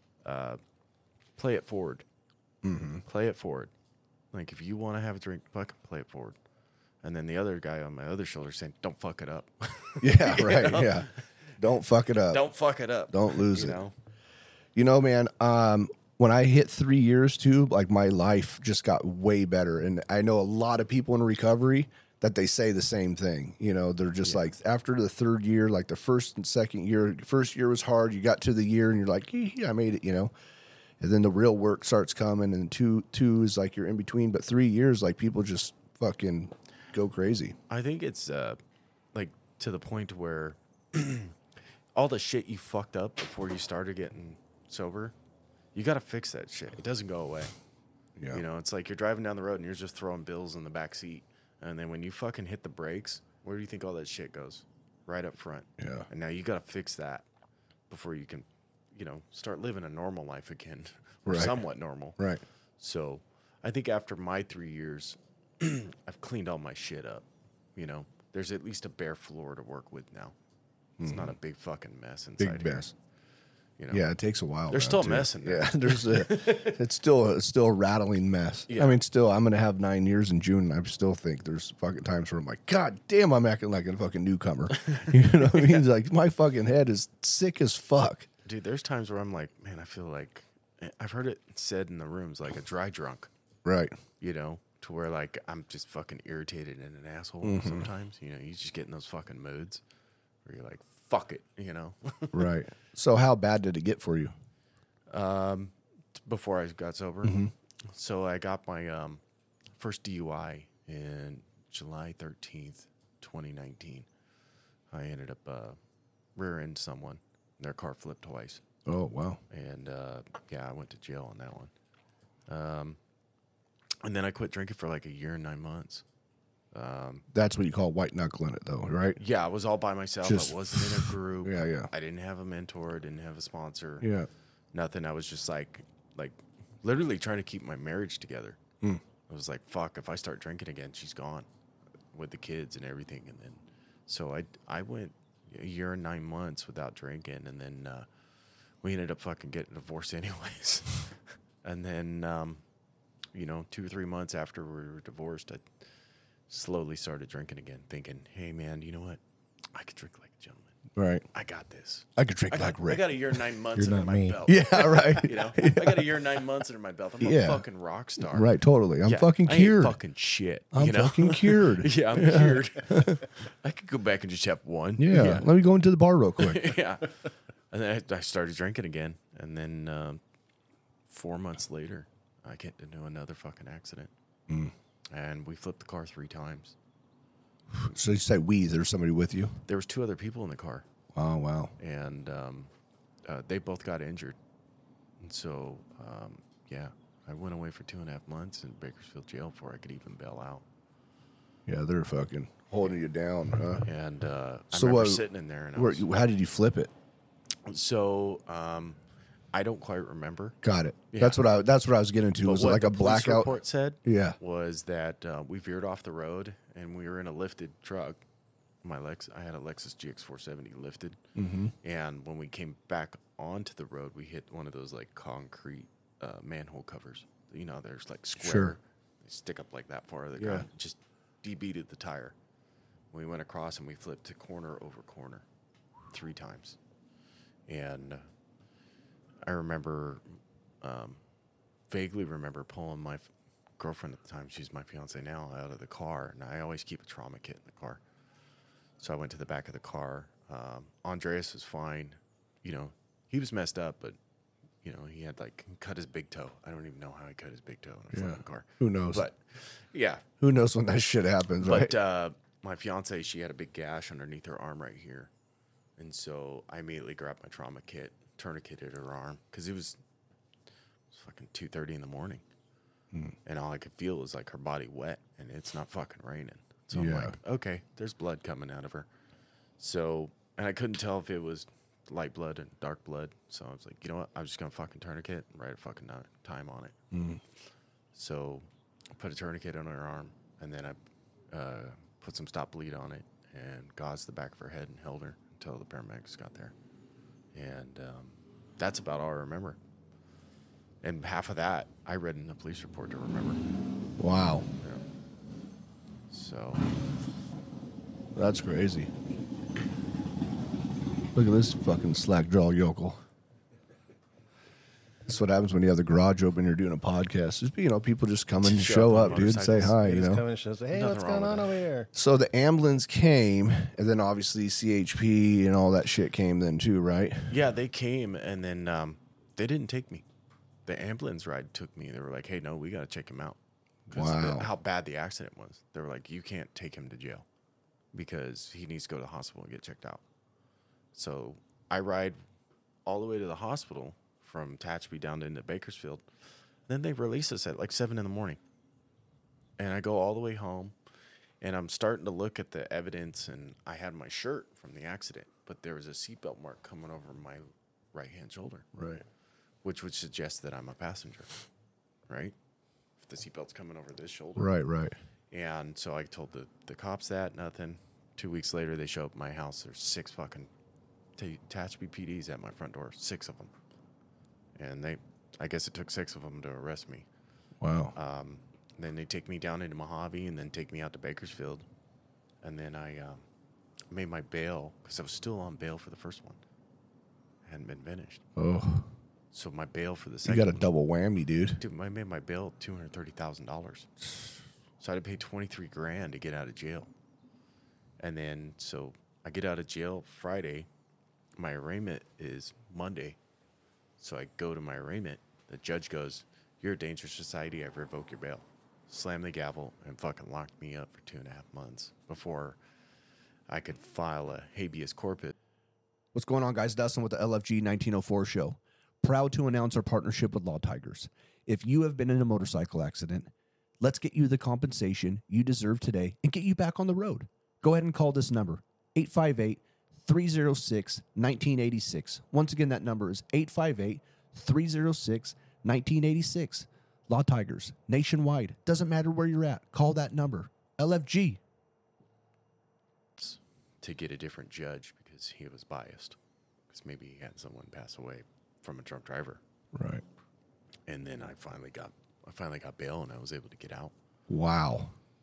uh, play it forward. Mm-hmm. Play it forward. Like, if you want to have a drink, fucking play it forward. And then the other guy on my other shoulder saying, don't fuck it up. Yeah, right. Yeah. Don't fuck it up. Don't fuck it up. Don't lose you it. know? You know, man, um, when I hit three years too, like my life just got way better. And I know a lot of people in recovery that they say the same thing. You know, they're just like, after the third year, like the first and second year, first year was hard. You got to the year and you're like, yeah, yeah, I made it, you know. And then the real work starts coming, and two, two is like you're in between. But three years, like people just fucking go crazy. I think it's uh, like to the point where all the shit you fucked up before you started getting sober, you got to fix that shit. It doesn't go away. Yeah. You know, it's like you're driving down the road and you're just throwing bills in the back seat. And then when you fucking hit the brakes, where do you think all that shit goes? Right up front. Yeah. And now you got to fix that before you can, you know, start living a normal life again, or Right. somewhat normal. Right. So I think after my three years, I've cleaned all my shit up. You know, there's at least a bare floor to work with now. It's not a big fucking mess inside Big here. mess. You know? Yeah, it takes a while. There's now, still a too. mess in there. Yeah, there's a. It's still it's still a rattling mess. Yeah. I mean, still, I'm gonna have nine years in June, and I still think there's fucking times where I'm like, God damn, I'm acting like a fucking newcomer. You know what I mean? Like my fucking head is sick as fuck. Dude, there's times where I'm like, man, I feel like I've heard it said in the rooms like a dry drunk, Right. you know, to where like I'm just fucking irritated and an asshole Mm-hmm. sometimes. You know, you just get in those fucking moods where you're like, fuck it, you know. Right. So how bad did it get for you? Before I got sober. Mm-hmm. So I got my um, first D U I in July thirteenth, twenty nineteen. I ended up uh, rear-end someone. Their car flipped twice. Oh wow. And uh, yeah, I went to jail on that one. Um, and then I quit drinking for like a year and nine months. That's what you call white knuckling it, though, right? Yeah, I was all by myself. Just- I wasn't in a group. Yeah, yeah. I didn't have a mentor. Didn't have a sponsor. Yeah. Nothing. I was just like, like, literally trying to keep my marriage together. Mm. I was like, fuck, if I start drinking again, she's gone with the kids and everything. And then, so I, I went a year and nine months without drinking. And then uh, we ended up fucking getting divorced anyways. And then, um, you know, two or three months after we were divorced, I slowly started drinking again, thinking, hey, man, you know what? I could drink like a gentleman. Right. I got this. I could drink I got, like Rick. I got a year and nine months You're under not my me. belt. Yeah, right. You know, I got a year and nine months under my belt. I'm a Yeah. fucking rock star. Right, totally. I'm Yeah, fucking I ain't cured. fucking shit. I'm you know? fucking cured. yeah, I'm cured. I could go back and just have one. Yeah. Let me go into the bar real quick. yeah. And then I, I started drinking again. And then um, four months later, I get into another fucking accident. Mm. And we flipped the car three times. So you say we, there's somebody with you? There was two other people in the car. Oh, wow. And um, uh, they both got injured. And so, um, yeah, I went away for two and a half months in Bakersfield jail before I could even bail out. Yeah, they're fucking holding you down, huh? And uh, I So remember what- sitting in there. And I Where, was, how did you flip it? so um, I don't quite remember. Got it. Yeah. That's what I. That's what I was getting to. But Was it what like a the police blackout? report said Yeah. was that uh, we veered off the road and we were in a lifted truck. My Lex, I had a Lexus G X four seventy lifted, Mm-hmm. and when we came back onto the road, we hit one of those like concrete uh, manhole covers. You know, there's like square. Sure. They stick up like that far. The Yeah. ground just debeated the tire. We went across and we flipped to corner over corner three times, and uh, I remember, um, vaguely remember pulling my f- girlfriend at the time. She's my fiance now, out of the car, and I always keep a trauma kit in the car. So I went to the back of the car. Um, Andreas was fine. You know, he was messed up, but, you know, he had, like, cut his big toe. I don't even know how he cut his big toe in a Yeah. fucking car. Who knows? But, yeah. Who knows when that shit happens, right? But uh, my fiance, she had a big gash underneath her arm right here. And so I immediately grabbed my trauma kit, tourniqueted her arm, because it was, it was fucking two thirty in the morning. Hmm. And all I could feel was, like, her body wet, and it's not fucking raining. So I'm Yeah. like, okay, there's blood coming out of her. So, and I couldn't tell if it was light blood and dark blood. So I was like, you know what? I'm just going to fucking tourniquet and write a fucking no- time on it. Mm. So I put a tourniquet on her arm, and then I uh, put some stop bleed on it and gauzed the back of her head and held her until the paramedics got there. And um, that's about all I remember. And half of that I read in the police report to remember. Wow. Yeah. So, That's crazy. Look at this fucking slack jaw yokel. That's what happens when you have the garage open and you're doing a podcast. Just, you know, people just come and Show show up on up, dude, and say motorcycles. hi, They you just know. come and show us, hey, Nothing what's wrong going with on that. over here? So the ambulance came, and then obviously C H P and all that shit came then too, right? yeah, they came, and then um, they didn't take me. The ambulance ride took me. They were like, hey, no, we got to check him out. 'Cause Wow. the- how bad the accident was. They were like, you can't take him to jail because he needs to go to the hospital and get checked out. So I ride all the way to the hospital from Tehachapi down into Bakersfield. Then they release us at like seven in the morning. And I go all the way home, and I'm starting to look at the evidence, and I had my shirt from the accident, but there was a seatbelt mark coming over my right-hand shoulder, Right. which would suggest that I'm a passenger, right? If the seatbelt's coming over this shoulder. Right, right. And so I told the, the cops that, nothing. Two weeks later, they show up at my house. There's six fucking T- Tehachapi P Ds at my front door, six of them. And they, I guess it took six of them to arrest me. Wow. Um, then they take me down into Mojave and then take me out to Bakersfield. And then I um, made my bail because I was still on bail for the first one. Hadn't been finished. Oh, So my bail for the you second got a one- double whammy, dude. Dude, I made my bail two hundred thirty thousand dollars. So I had to pay twenty-three grand to get out of jail. And then, so I get out of jail Friday. My arraignment is Monday. So I go to my arraignment. The judge goes, you're a dangerous society. I revoke your bail. Slammed the gavel and fucking locked me up for two and a half months before I could file a habeas corpus. What's going on, guys? Dustin with the L F G nineteen oh four show. Proud to announce our partnership with Law Tigers. If you have been in a motorcycle accident, let's get you the compensation you deserve today and get you back on the road. Go ahead and call this number, eight five eight, three oh six, one nine eight six. Once again, that number is eight five eight, three oh six, one nine eight six. Law Tigers, nationwide. Doesn't matter where you're at. Call that number. L F G. To get a different judge because he was biased. Because maybe he had someone pass away from a drunk driver. Right. And then I finally got I finally got bail and I was able to get out. Wow.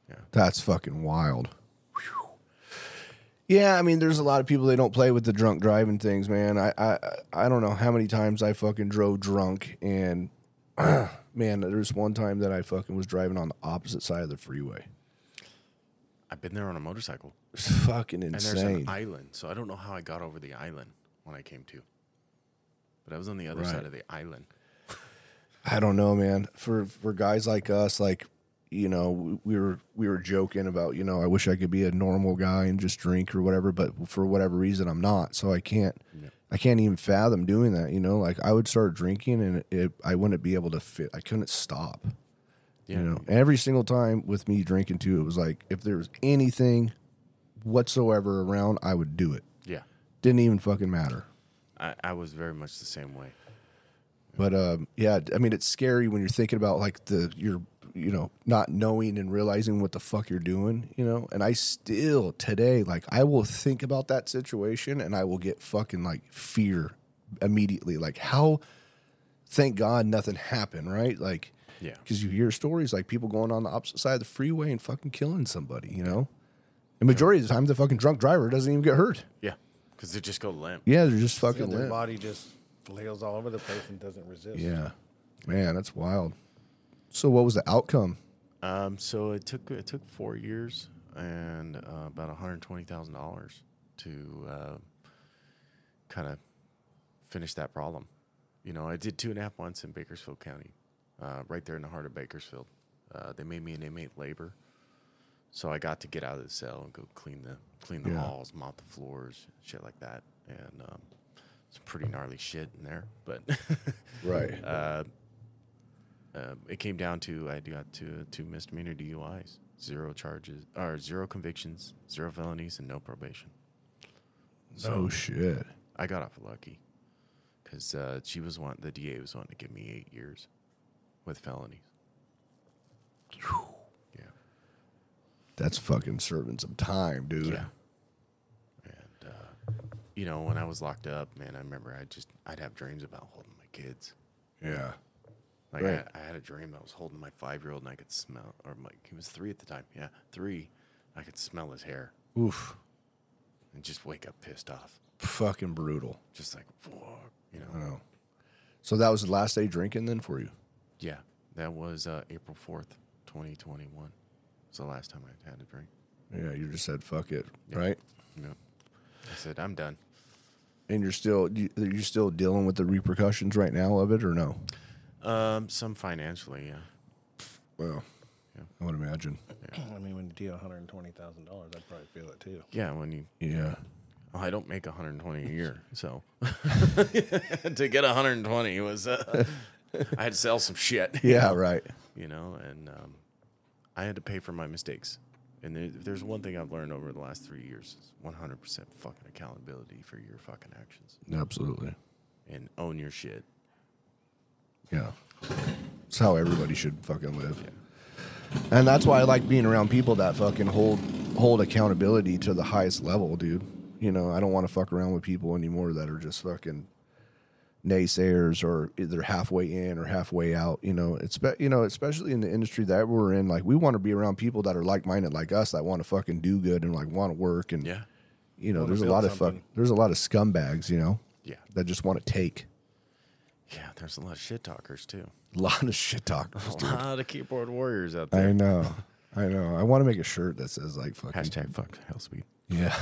Yeah. That's fucking wild. Whew. Yeah, I mean, there's a lot of people, they don't play with the drunk driving things, man. I I, I don't know how many times I fucking drove drunk, and man, there's one time that I fucking was driving on the opposite side of the freeway. I've been there on a motorcycle. It's fucking And there's insane. an island, so I don't know how I got over the island when I came to. But I was on the other Right. side of the island. I don't know, man. For for guys like us, like, you know, we, we were we were joking about, you know, I wish I could be a normal guy and just drink or whatever, but for whatever reason I'm not. So I can't Yeah. I can't even fathom doing that, you know? Like I would start drinking and it, it I wouldn't be able to fit. I couldn't stop. Yeah. You know, every single time with me drinking too, it was like if there was anything whatsoever around, I would do it. Yeah. Didn't even fucking matter. I, I was very much the same way. But um, yeah, I mean, it's scary when you're thinking about like the you're you know not knowing and realizing what the fuck you're doing, you know. And I still today, like, I will think about that situation and I will get fucking like fear immediately. Like, how? Thank God nothing happened, right? Like, Yeah. because you hear stories like people going on the opposite side of the freeway and fucking killing somebody, you know. The majority of the time, the fucking drunk driver doesn't even get hurt. Yeah. Because they just go limp. Yeah, they're just Yeah, fucking their limp. body just flails all over the place and doesn't resist. Yeah, man, that's wild. So, what was the outcome? Um, so it took it took four years and uh, about one hundred twenty thousand dollars to uh, kind of finish that problem. You know, I did two and a half months in Bakersfield County, uh, right there in the heart of Bakersfield. Uh, they made me an inmate labor, so I got to get out of the cell and go clean the clean the Yeah. halls, mop the floors, shit like that, and um, some pretty gnarly shit in there. But Right. uh, uh, it came down to I got to two misdemeanor D U Is, zero charges or zero convictions, zero felonies, and no probation. Oh shit. I got off lucky because uh, she was want the D A was wanting to give me eight years with felonies. Yeah, That's fucking serving some time, dude. yeah. And uh, you know, when I was locked up, man, I remember I just I'd have dreams about holding my kids. Yeah. Like Right. I, I had a dream that I was holding my five-year-old and I could smell, or my, he was three at the time. Yeah, three. I could smell his hair Oof. and just wake up pissed off, Fucking brutal. just like fuck, you I know. know. So that was the last day drinking then for you? Yeah, that was uh, April fourth, twenty twenty-one. It's the last time I had a drink. Yeah, you just said fuck it, Yeah. right? Yeah, I said I'm done. And you're still you- you're still dealing with the repercussions right now of it, or no? Um, some financially, yeah. Well, Yeah. I would imagine. I mean, when you deal one hundred twenty thousand dollars, I'd probably feel it too. Yeah, when you, Yeah. well, I don't make one hundred twenty a year, so to get one hundred twenty was, uh, I had to sell some shit. Yeah, right. You know, and um, I had to pay for my mistakes. And there, if there's one thing I've learned over the last three years, is one hundred percent fucking accountability for your fucking actions Absolutely. and own your shit. Yeah. It's how everybody should fucking live. And that's why I like being around people that fucking hold hold accountability to the highest level, dude. You know, I don't want to fuck around with people anymore that are just fucking naysayers or either halfway in or halfway out. You know, it's be- you know, especially in the industry that we're in, like we want to be around people that are like minded like us that want to fucking do good and like want to work and Yeah. you know, Wanna there's a build lot of fuck something. there's a lot of scumbags, you know, Yeah. that just want to take. Yeah, there's a lot of shit talkers, too. A lot of shit talkers, A dude. lot of keyboard warriors out I there. know. I know. I want to make a shirt that says like fucking Hashtag fuck hell speed. yeah.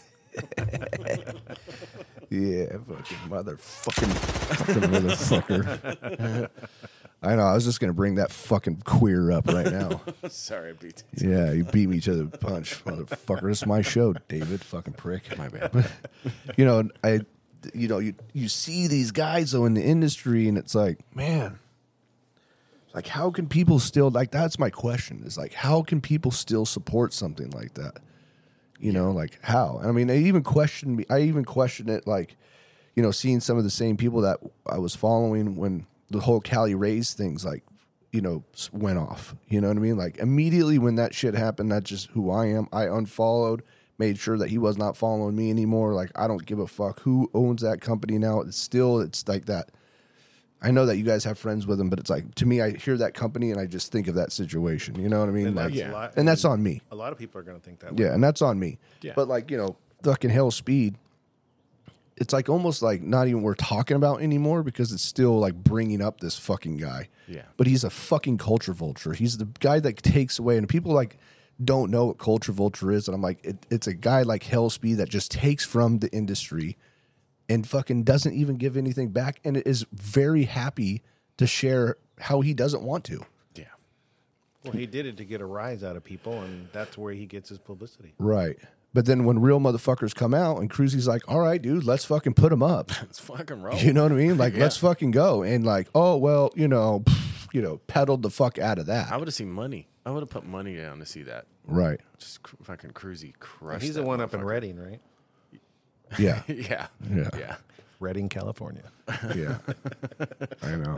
Yeah, fucking motherfucking fucking motherfucker. I know. I was just gonna bring that fucking queer up right now. Sorry, I beat you. Yeah, you beat me to the punch, motherfucker. It's my show, David. Fucking prick. My bad. You know, I, you know, you you see these guys though in the industry, and it's like, man, like how can people still like? That's my question. Is like, how can people still support something like that? You know, like how? I mean, I even question me. I even question it, like, you know, seeing some of the same people that I was following when the whole Cali Rays things, like, you know, s- went off. You know what I mean? Like immediately when that shit happened, that's just who I am. I unfollowed, made sure that he was not following me anymore. Like I don't give a fuck who owns that company now. It's still, it's like that. I know that you guys have friends with him, but it's like, to me, I hear that company and I just think of that situation. You know what I mean? And Like, that's, yeah. a lot, and that's on me. A lot of people are going to think that way. Yeah, and that's on me. Yeah. But like, you know, fucking Hell Speed, it's like almost like not even worth talking about anymore because it's still like bringing up this fucking guy. Yeah. But he's a fucking culture vulture. He's the guy that takes away, and people like don't know what culture vulture is. And I'm like, it, it's a guy like Hell Speed that just takes from the industry and fucking doesn't even give anything back, and is very happy to share how he doesn't want to. Yeah. Well, he did it to get a rise out of people, and that's where he gets his publicity. Right. But then when real motherfuckers come out and Cruzy's like, all right, dude, let's fucking put him up. Let's fucking roll. You know what I mean? Like, Yeah. let's fucking go. And like, oh, well, you know, pff, you know, peddled the fuck out of that. I would have seen money. I would have put money down to see that. Right. Just cr- fucking Cruzy crush. He's the one up in Redding, right? Yeah. yeah. Yeah. Yeah. Redding, California. Yeah. I know.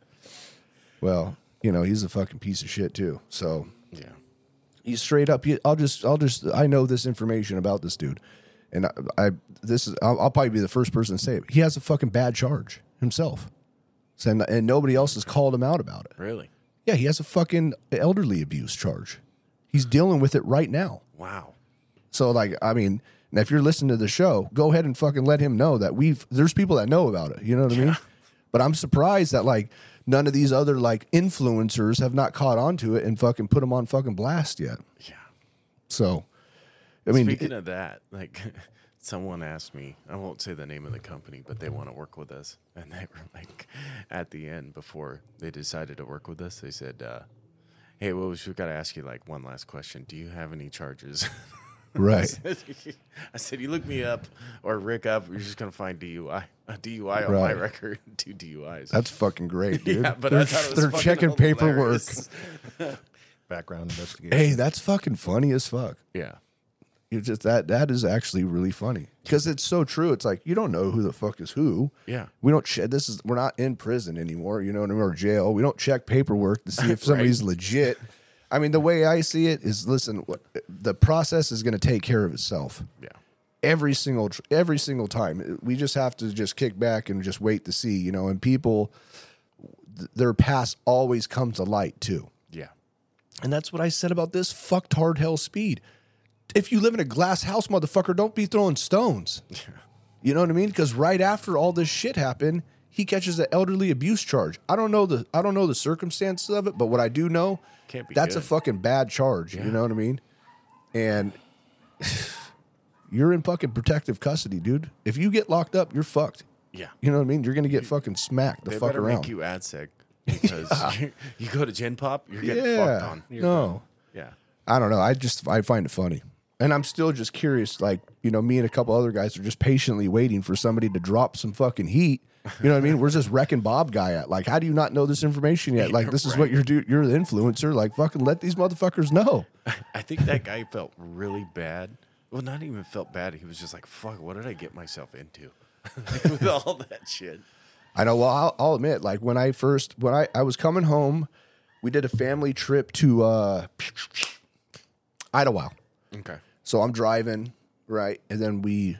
Well, you know, he's a fucking piece of shit too. So Yeah. he's straight up. he- I'll just, I'll just, I know this information about this dude. And I, I this is, I'll, I'll probably be the first person to say it. He has a fucking bad charge himself. And, and nobody else has called him out about it. Really? Yeah, he has a fucking elderly abuse charge. He's dealing with it right now. Wow. So, like, I mean, now if you're listening to the show, go ahead and fucking let him know that we've, there's people that know about it. You know what I mean? But I'm surprised that, like, none of these other, like, influencers have not caught on to it and fucking put him on fucking blast yet. Yeah. So, I mean, Speaking it- of that, like someone asked me, I won't say the name of the company, but they want to work with us. And they were like, at the end, before they decided to work with us, they said, uh, hey, well, we've got to ask you like one last question. Do you have any charges? right. I said, I said, you look me up or Rick up, you're just going to find D U I. A D U I on my Right. record, two D U Is. That's fucking great, dude. yeah, but they're I thought it was they're fucking checking paperwork. hilarious. Background investigation. Hey, that's fucking funny as fuck. Yeah. You just that that is actually really funny because it's so true. It's like you don't know who the fuck is who. Yeah. We don't check. This is we're not in prison anymore. You know what I mean? Or jail. We don't check paperwork to see if somebody's legit. I mean, the way I see it is, listen, what, the process is going to take care of itself. Yeah. Every single tr- every single time. We just have to just kick back and just wait to see. You know, and people, th- their past always comes to light too. Yeah. And that's what I said about this fucked hard Hell Speed. If you live in a glass house, motherfucker, don't be throwing stones. You know what I mean? Because right after all this shit happened, he catches an elderly abuse charge. I don't know the I don't know the circumstances of it, but what I do know, Can't be that's a good. fucking bad charge. Yeah. You know what I mean? And you're in fucking protective custody, dude. If you get locked up, you're fucked. Yeah. You know what I mean? You're gonna get fucking smacked the They fuck better around. make you AdSeg because you, you go to Gen Pop, you're getting yeah. fucked on. You're No. done. Yeah. I don't know. I just I find it funny. And I'm still just curious, like, you know, me and a couple other guys are just patiently waiting for somebody to drop some fucking heat. You know what I mean? Where's this Wrecking Bob guy at? Like, how do you not know this information yet? Like, this is what Right. you're do you're the influencer. Like, fucking let these motherfuckers know. I think that guy felt really bad. Well, not even felt bad. He was just like, fuck, what did I get myself into with all that shit? I know. Well, I'll, I'll admit, like, when I first when I, I was coming home, we did a family trip to uh Idlewild. Okay. So I'm driving, right, and then we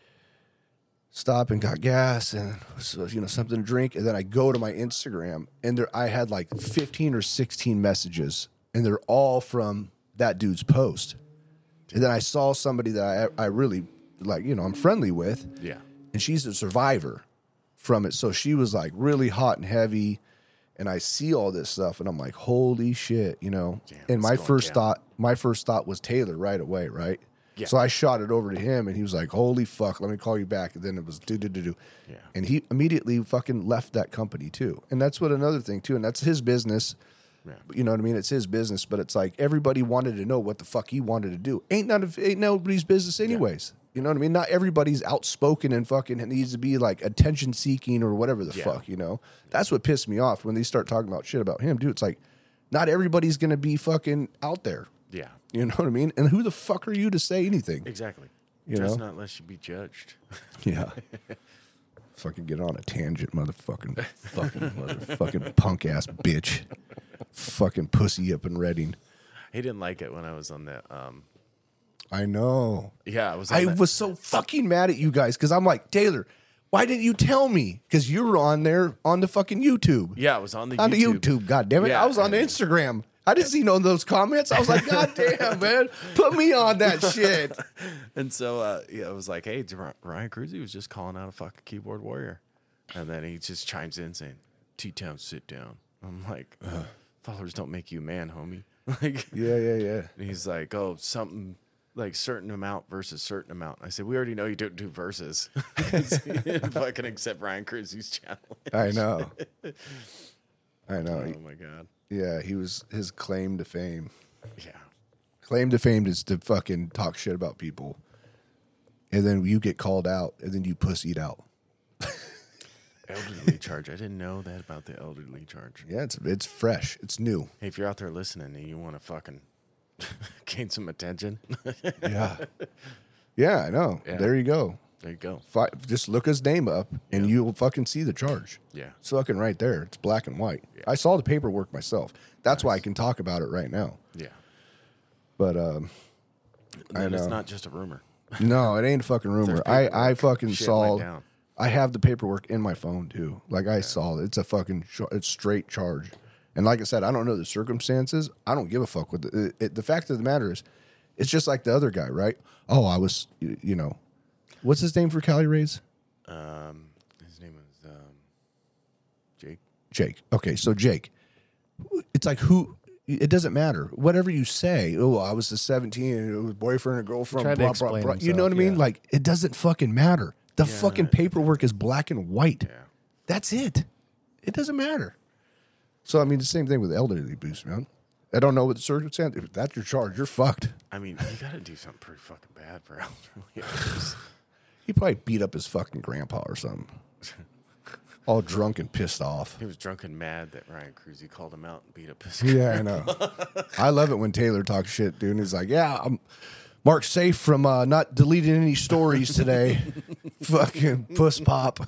stop and got gas and so, you know, something to drink, and then I go to my Instagram, and there I had like fifteen or sixteen messages, and they're all from that dude's post. And then I saw somebody that I, I really like, you know, I'm friendly with, Yeah. and she's a survivor from it. So she was like really hot and heavy, and I see all this stuff, and I'm like, holy shit, you know. Damn, and it's my going first down. thought, my first thought was Taylor right away, right? Yeah. So I shot it over to him, and he was like, holy fuck, let me call you back. And then it was do do do do. Yeah. And he immediately fucking left that company too. And that's what another thing too, and that's his business. Yeah. You know what I mean? It's his business, but it's like everybody wanted to know what the fuck he wanted to do. Ain't none of ain't nobody's business anyways. You know what I mean? Not everybody's outspoken and fucking needs to be like attention seeking or whatever the Yeah. fuck, you know? That's what pissed me off when they start talking about shit about him, dude. It's like not everybody's gonna be fucking out there. Yeah. You know what I mean? And who the fuck are you to say anything? Exactly. You Just know? not unless you be judged. Yeah. Fucking get on a tangent, motherfucking fucking motherfucking punk ass bitch. Fucking pussy up and Redding. He didn't like it when I was on that. Um, I know. yeah, I was. On I that. was so fucking mad at you guys because I'm like, Taylor, Why didn't you tell me? Because you were on there on the fucking YouTube. Yeah, I was on the on YouTube. the YouTube. God damn it! Yeah, I was on the and- Instagram. I didn't see none of those comments. I was like, God damn, man, put me on that shit. And so, uh, yeah, I was like, hey, Ryan Cruz, he was just calling out a fucking keyboard warrior. And then he just chimes in saying, T-Town, sit down. I'm like, followers don't make you a man, homie. Like, Yeah, yeah, yeah. and he's like, oh, something like certain amount versus certain amount. I said, we already know you don't do verses. You didn't fucking accept Ryan Cruz's challenge. I know. I know. Oh, my God. Yeah, he was his claim to fame. Yeah. Claim to fame is to fucking talk shit about people. And then you get called out, and then you pussied out. Elderly charge. I didn't know that about the elderly charge. Yeah, it's it's fresh. It's new. Hey, if you're out there listening and you want to fucking gain some attention, Yeah. Yeah, I know. Yeah. There you go. there you go. Fi- Just look his name up, and Yeah. you'll fucking see the charge. Yeah. It's fucking right there. It's black and white. Yeah. I saw the paperwork myself. That's why I can talk about it right now. Yeah. But um, I And it's know. not just a rumor. no, it ain't a fucking rumor. There's I, I paperwork. fucking Shit saw. went down. I have the paperwork in my phone too. Like I saw it. It's a fucking ch- it's straight charge. And like I said, I don't know the circumstances. I don't give a fuck with the, it, it, the fact of the matter is, it's just like the other guy, right? Oh, I was, you, you know, what's his name for Cali Rays? Um, his name was um, Jake. Jake. Okay, so Jake. It's like who? It doesn't matter. Whatever you say. Oh, I was the seventeen and it was boyfriend and girlfriend. Tried to Blah, blah, explain blah. You know what I himself, mean? yeah. Like it doesn't fucking matter. The Yeah. fucking paperwork is black and white. Yeah. That's it. It doesn't matter. So I mean, the same thing with elderly abuse, man. I don't know what the circumstance. If that's your charge, you're fucked. I mean, you got to do something pretty fucking bad for elderly abuse. He probably beat up his fucking grandpa or something. All drunk and pissed off. He was drunk and mad that Ryan Cruz, he called him out and beat up his Yeah, I know. I love it when Taylor talks shit, dude. And he's like, "Yeah, I'm Mark's safe from uh, not deleting any stories today." Fucking puss pop.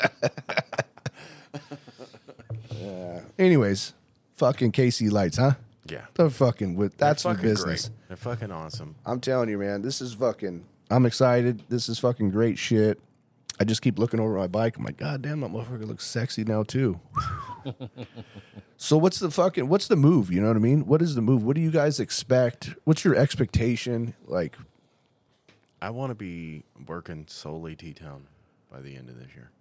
Yeah. Anyways, fucking K C Lights, huh? Yeah. The fucking with They're that's the fucking business. great. They're fucking awesome. I'm telling you, man, this is fucking. I'm excited. This is fucking great shit. I just keep looking over my bike. I'm like, God damn, that motherfucker looks sexy now too. So what's the fucking what's the move? You know what I mean? What is the move? What do you guys expect? What's your expectation? Like, I want to be working solely T-Town by the end of this year.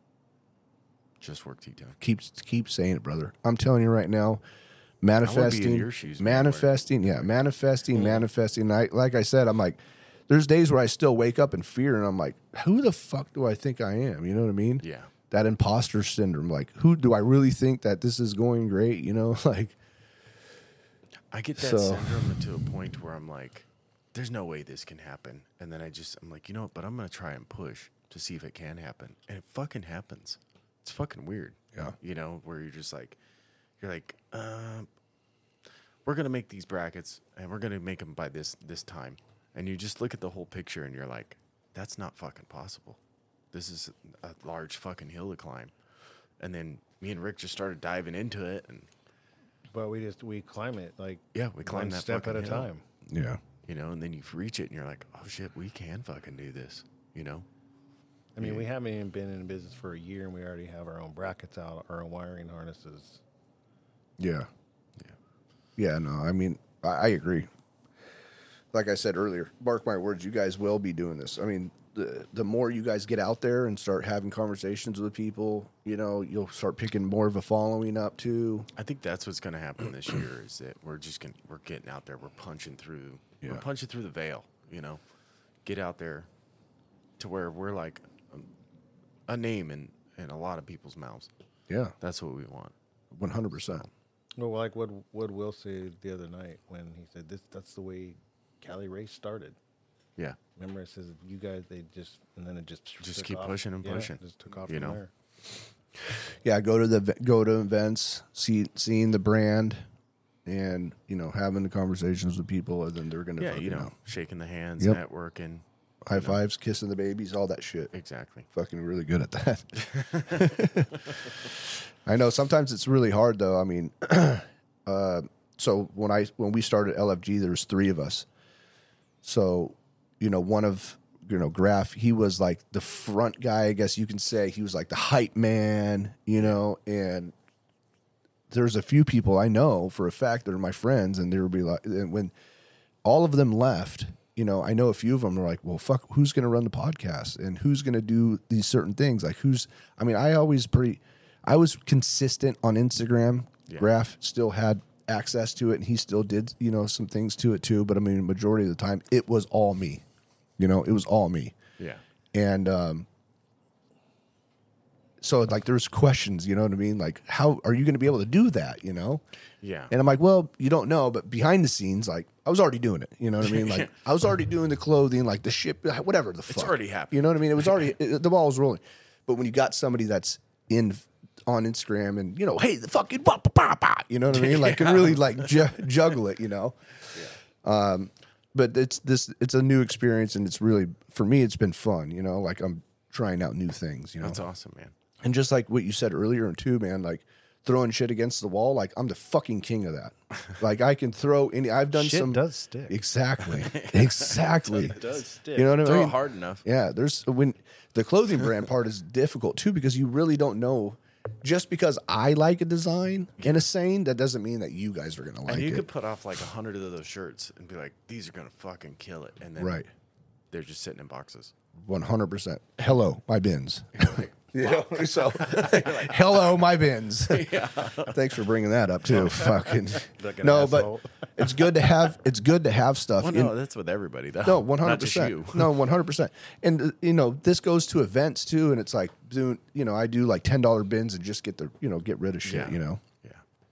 Just work T-Town. keep keep saying it, brother. I'm telling you right now, manifesting, your shoes, man, manifesting, yeah, manifesting, manifesting. I, like I said, I'm like, there's days where I still wake up in fear, and I'm like, who the fuck do I think I am? You know what I mean? Yeah. That imposter syndrome. Like, who do I really think that this is going great? You know, like, I get that So- syndrome to a point where I'm like, there's no way this can happen. And then I just, I'm like, you know what? But I'm going to try and push to see if it can happen. And it fucking happens. It's fucking weird. Yeah. You know, where you're just like, you're like, uh, we're going to make these brackets and we're going to make them by this, this time. And you just look at the whole picture and you're like, that's not fucking possible. This is a large fucking hill to climb. And then me and Rick just started diving into it. And But we just we climb it like yeah, we climbed one that step at fucking a hill. time. yeah, You know, and then you reach it and you're like, oh shit, we can fucking do this, you know? I mean, Yeah. we haven't even been in business for a year, and we already have our own brackets out, our own wiring harnesses. yeah, Yeah. yeah. No, I mean, I, I agree. Like I said earlier, mark my words, you guys will be doing this. I mean, the the more you guys get out there and start having conversations with people, you know, you'll start picking more of a following up too. I think that's what's going to happen this year is that we're just going to, we're getting out there. We're punching through, Yeah. we're punching through the veil, you know, get out there to where we're like a, a name in, in a lot of people's mouths. Yeah, That's what we want. one hundred percent. Well, like what what Will said the other night when he said this that's the way Cali Race started. Yeah. Remember, it says you guys they just and then it just Just took keep off. pushing and Yeah, pushing, just took off you from know? there. Yeah, go to the go to events, see seeing the brand, and you know having the conversations with people, and then they're gonna Yeah. fucking You know, know. shaking the hands, Yep. networking. high fives, kissing the babies, all that shit. Exactly. Fucking really good at that. I know sometimes it's really hard though. I mean, uh, so when I when we started L F G, there was three of us. So, you know, one of you know, Graf, he was like the front guy, I guess you can say. He was like the hype man, you know, and there's a few people I know for a fact that are my friends, and they would be like, and when all of them left, you know, I know a few of them are like, well, fuck, who's going to run the podcast and who's going to do these certain things? Like, who's, I mean, I always pretty, I was consistent on Instagram. Yeah. Graf still had access to it, and he still did, you know, some things to it too. But I mean, majority of the time, it was all me. You know, it was all me. Yeah. And um, so, like, there's questions, you know what I mean? Like, how are you going to be able to do that, you know? Yeah. And I'm like, well, you don't know, but behind the scenes, like, I was already doing it. You know what I mean? Like, I was already doing the clothing, like the ship, whatever the fuck. already happened. You know what I mean? It was already, it, the ball was rolling. But when you got somebody that's in on Instagram and, you know, hey, the fucking, bah, bah, bah, bah, you know what I mean? Like, can really, like, ju- juggle it, you know? Yeah. Um, but it's this, it's a new experience, and it's really, for me, it's been fun, you know? Like, I'm trying out new things, you know? That's awesome, man. And just like what you said earlier, too, man, like, throwing shit against the wall, like, I'm the fucking king of that. Like, I can throw any. I've done Shit some. does stick. Exactly, exactly. It does stick. You know what I Throw mean? it hard enough. Yeah, there's when the clothing brand part is difficult too, because you really don't know. Just because I like a design in a saying, that doesn't mean that you guys are gonna like And you it. could put off like a hundred of those shirts and be like, these are gonna fucking kill it, and then Right. they're just sitting in boxes. One hundred percent. Hello, my bins. You know, so hello, my bins. Yeah. Thanks for bringing that up too. Fucking Like an no, asshole. but it's good to have. It's good to have stuff. Well, in- no, that's with everybody. Though. No, one hundred Not just percent. you. No, one hundred percent. And uh, you know, this goes to events too, and it's like doing. You know, I do like ten dollar bins and just get the you know get rid of shit. Yeah. You know. Yeah.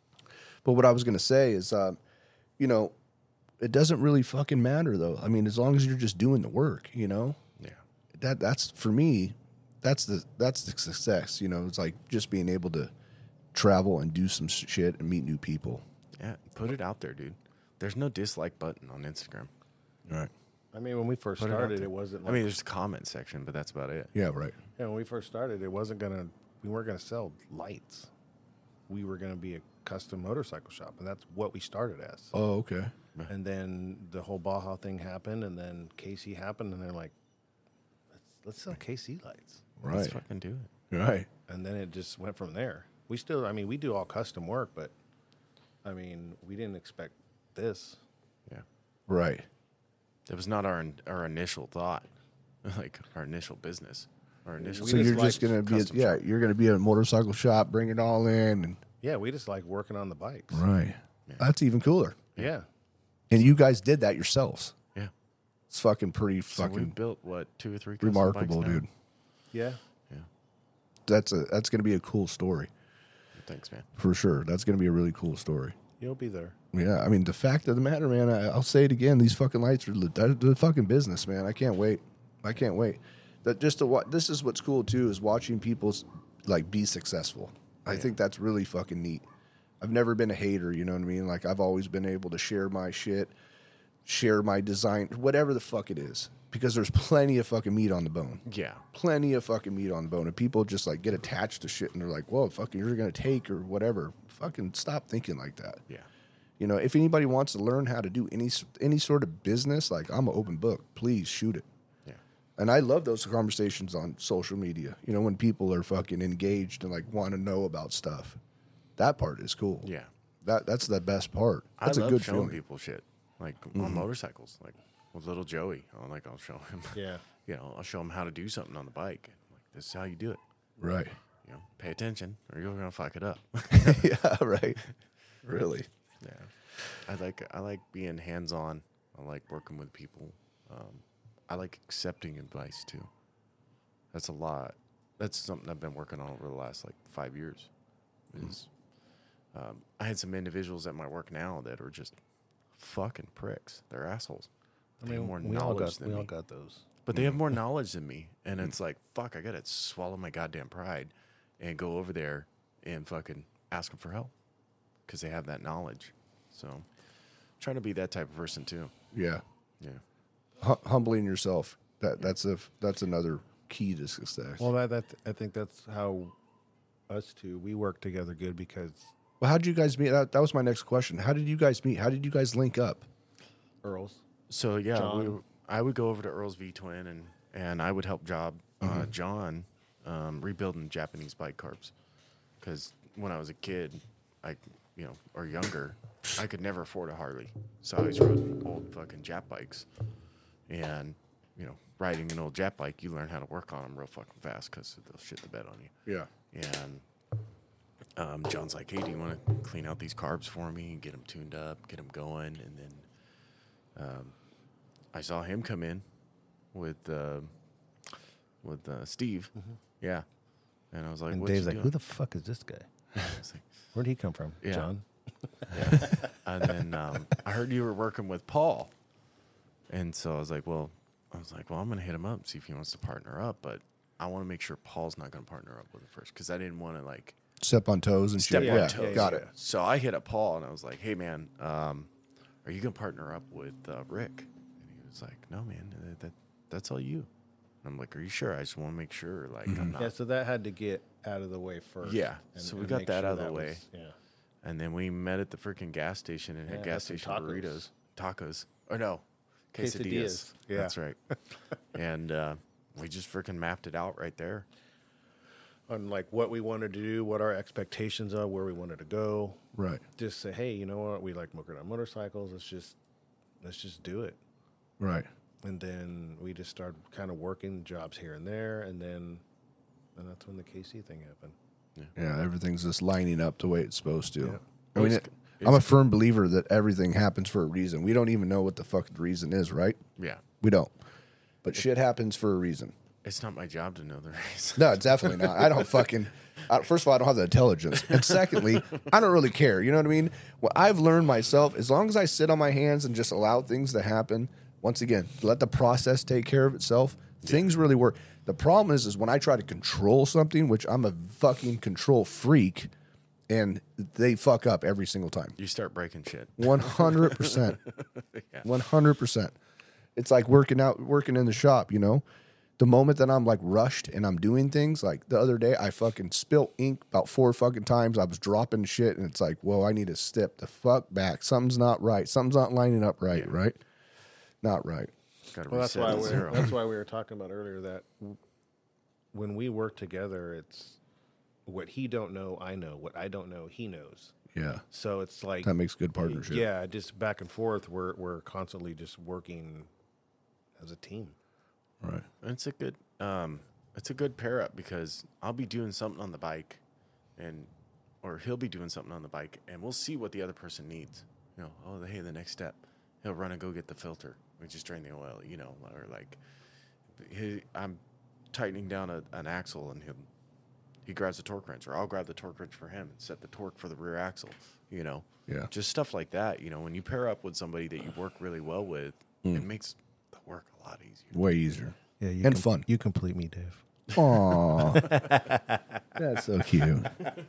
But what I was gonna say is, um, you know, it doesn't really fucking matter though. I mean, as long as you're just doing the work, you know, Yeah. that that's for me. That's the that's the success. You know, it's like just being able to travel and do some shit and meet new people. Yeah. Put it out there, dude. There's no dislike button on Instagram. All right. I mean, when we first Put it out started, there. it, wasn't. I Like, mean, there's a comment section, but that's about it. Yeah. Right. yeah, when we first started, it wasn't gonna. We weren't gonna sell lights. We were gonna be a custom motorcycle shop, and that's what we started as. Oh, okay. And then the whole Baja thing happened, and then K C happened, and they're like, "Let's let's sell K C lights." Right. Let's fucking do it. Right. And then it just went from there. We still, I mean, we do all custom work, but I mean, we didn't expect this. Yeah. Right. That was not our our initial thought, like our initial business, our initial. We So just you're like just gonna be, a, custom yeah, shop. you're gonna be a motorcycle shop, bring it all in, and Yeah, we just like working on the bikes. right. That's even cooler. Yeah. And you guys did that yourselves. Yeah. It's fucking pretty So we fucking built what two or three custom remarkable, bikes now? dude. Yeah. Yeah. That's a that's gonna be a cool story Thanks, man. for sure. That's gonna be a really cool story. You'll be there. Yeah, I mean, the fact of the matter, man, I, I'll say it again. These fucking lights are they're, they're fucking business, man. I can't wait. I can't wait. That just to what this is what's cool too is watching people like be successful. I think that's really fucking neat. I've never been a hater, you know what I mean? Like I've always been able to share my shit, share my design, whatever the fuck it is, because there's plenty of fucking meat on the bone. Yeah. Plenty of fucking meat on the bone, and people just like get attached to shit, and they're like, "Whoa, fucking, you're gonna take or whatever." Fucking stop thinking like that. Yeah. You know, if anybody wants to learn how to do any any sort of business, like I'm an open book. Please shoot it. Yeah. And I love those conversations on social media. You know, when people are fucking engaged and like want to know about stuff. That part is cool. Yeah. That that's the best part. That's I a love good showing feeling. people shit like on motorcycles, like with little Joey. I'll like I'll show him. Yeah. You know, I'll show him how to do something on the bike. Like this is how you do it. Right. You know, pay attention, or you're gonna fuck it up. Yeah. Right. Really. Yeah, I like I like being hands on. I like working with people. Um, I like accepting advice too. That's a lot. That's something I've been working on over the last like five years. Is um, I had some individuals at my work now that are just fucking pricks. They're assholes. I They have mean, more we all knowledge got than we all me. got those. But they have more knowledge than me, and it's like, fuck, I gotta swallow my goddamn pride and go over there and fucking ask them for help because they have that knowledge. So, I'm trying to be that type of person too. Yeah. Yeah, Hum- humbling yourself. That that's a that's another key to success. Well, that, that I think that's how us two we work together good because Well, how did you guys meet? That, that was my next question. How did you guys meet? How did you guys link up? Earl's. So yeah, John. we, I would go over to Earl's V Twin and and I would help job uh, John um, rebuilding Japanese bike carbs, because when I was a kid, I you know or younger, I could never afford a Harley, so I always rode old fucking Jap bikes, and you know riding an old Jap bike, you learn how to work on them real fucking fast because they'll shit the bed on you. Yeah. And um, John's like, hey, do you want to clean out these carbs for me and get them tuned up, get them going? And then um, I saw him come in with uh, with uh, Steve. Mm-hmm. Yeah. And I was like, And what Dave's you like, doing? who the fuck is this guy? I was like, Where'd he come from? Yeah. John? yeah. And then um, I heard you were working with Paul. And so I was like, well, I was like, well, I'm going to hit him up, see if he wants to partner up. But I want to make sure Paul's not going to partner up with him first, because I didn't want to, like, Step on toes and Step shit. on Yeah, toes. got Yeah, it. So I hit up Paul and I was like, hey, man, um, are you going to partner up with uh, Rick? And he was like, no, man, that, that that's all you. And I'm like, are you sure? I just want to make sure, like, I'm not. Yeah, so that had to get out of the way first. Yeah, so we got make that sure out of the way. was- yeah. And then we met at the freaking gas station and had Yeah, gas had some station tacos. burritos. Tacos. Or no, quesadillas. Quesadillas, yeah. That's right. And uh, we just freaking mapped it out right there. On like what we wanted to do, what our expectations are, where we wanted to go. Right. Just say, hey, you know what? We like working on motorcycles. Let's just let's just do it. Right. And then we just started kind of working jobs here and there, and then and that's when the K C thing happened. Yeah, everything's just lining up the way it's supposed to. Yeah. I mean, It's- it, I'm a it's- firm believer that everything happens for a reason. We don't even know what the fuck the reason is, right? Yeah. We don't. But shit happens for a reason. It's not my job to know the reason. No, it's definitely not. I don't fucking. I, first of all, I don't have the intelligence, and secondly, I don't really care. You know what I mean? What I've learned myself, as long as I sit on my hands and just allow things to happen. Once again, let the process take care of itself. Things really work. The problem is, is when I try to control something, which I'm a fucking control freak, and they fuck up every single time. You start breaking shit. One hundred percent. One hundred percent. It's like working out, working in the shop. You know, the moment that I'm like rushed and I'm doing things, like the other day, I fucking spilt ink about four fucking times. I was dropping shit, and it's like, whoa, I need to step the fuck back. Something's not right. Something's not lining up right. Yeah. Right? Not right. Got to Well, that's reset why at we zero. that's why we were talking about earlier that w- when we work together, it's what he don't know, I know. What I don't know, he knows. Yeah, So it's like that makes good partnership. Yeah, just back and forth. We're we're constantly just working as a team. Right. It's a good, um, it's a good pair up, because I'll be doing something on the bike, and or he'll be doing something on the bike, and we'll see what the other person needs. You know, oh, hey, the next step, he'll run and go get the filter. We just drain the oil. You know, or like, he, I'm tightening down a, an axle, and he'll he grabs the torque wrench, or I'll grab the torque wrench for him and set the torque for the rear axle. You know, Yeah. just stuff like that. You know, when you pair up with somebody that you work really well with, it makes the work a lot easier. Way easier. Yeah, you And fun. You complete me, Dave. Aw. That's so cute.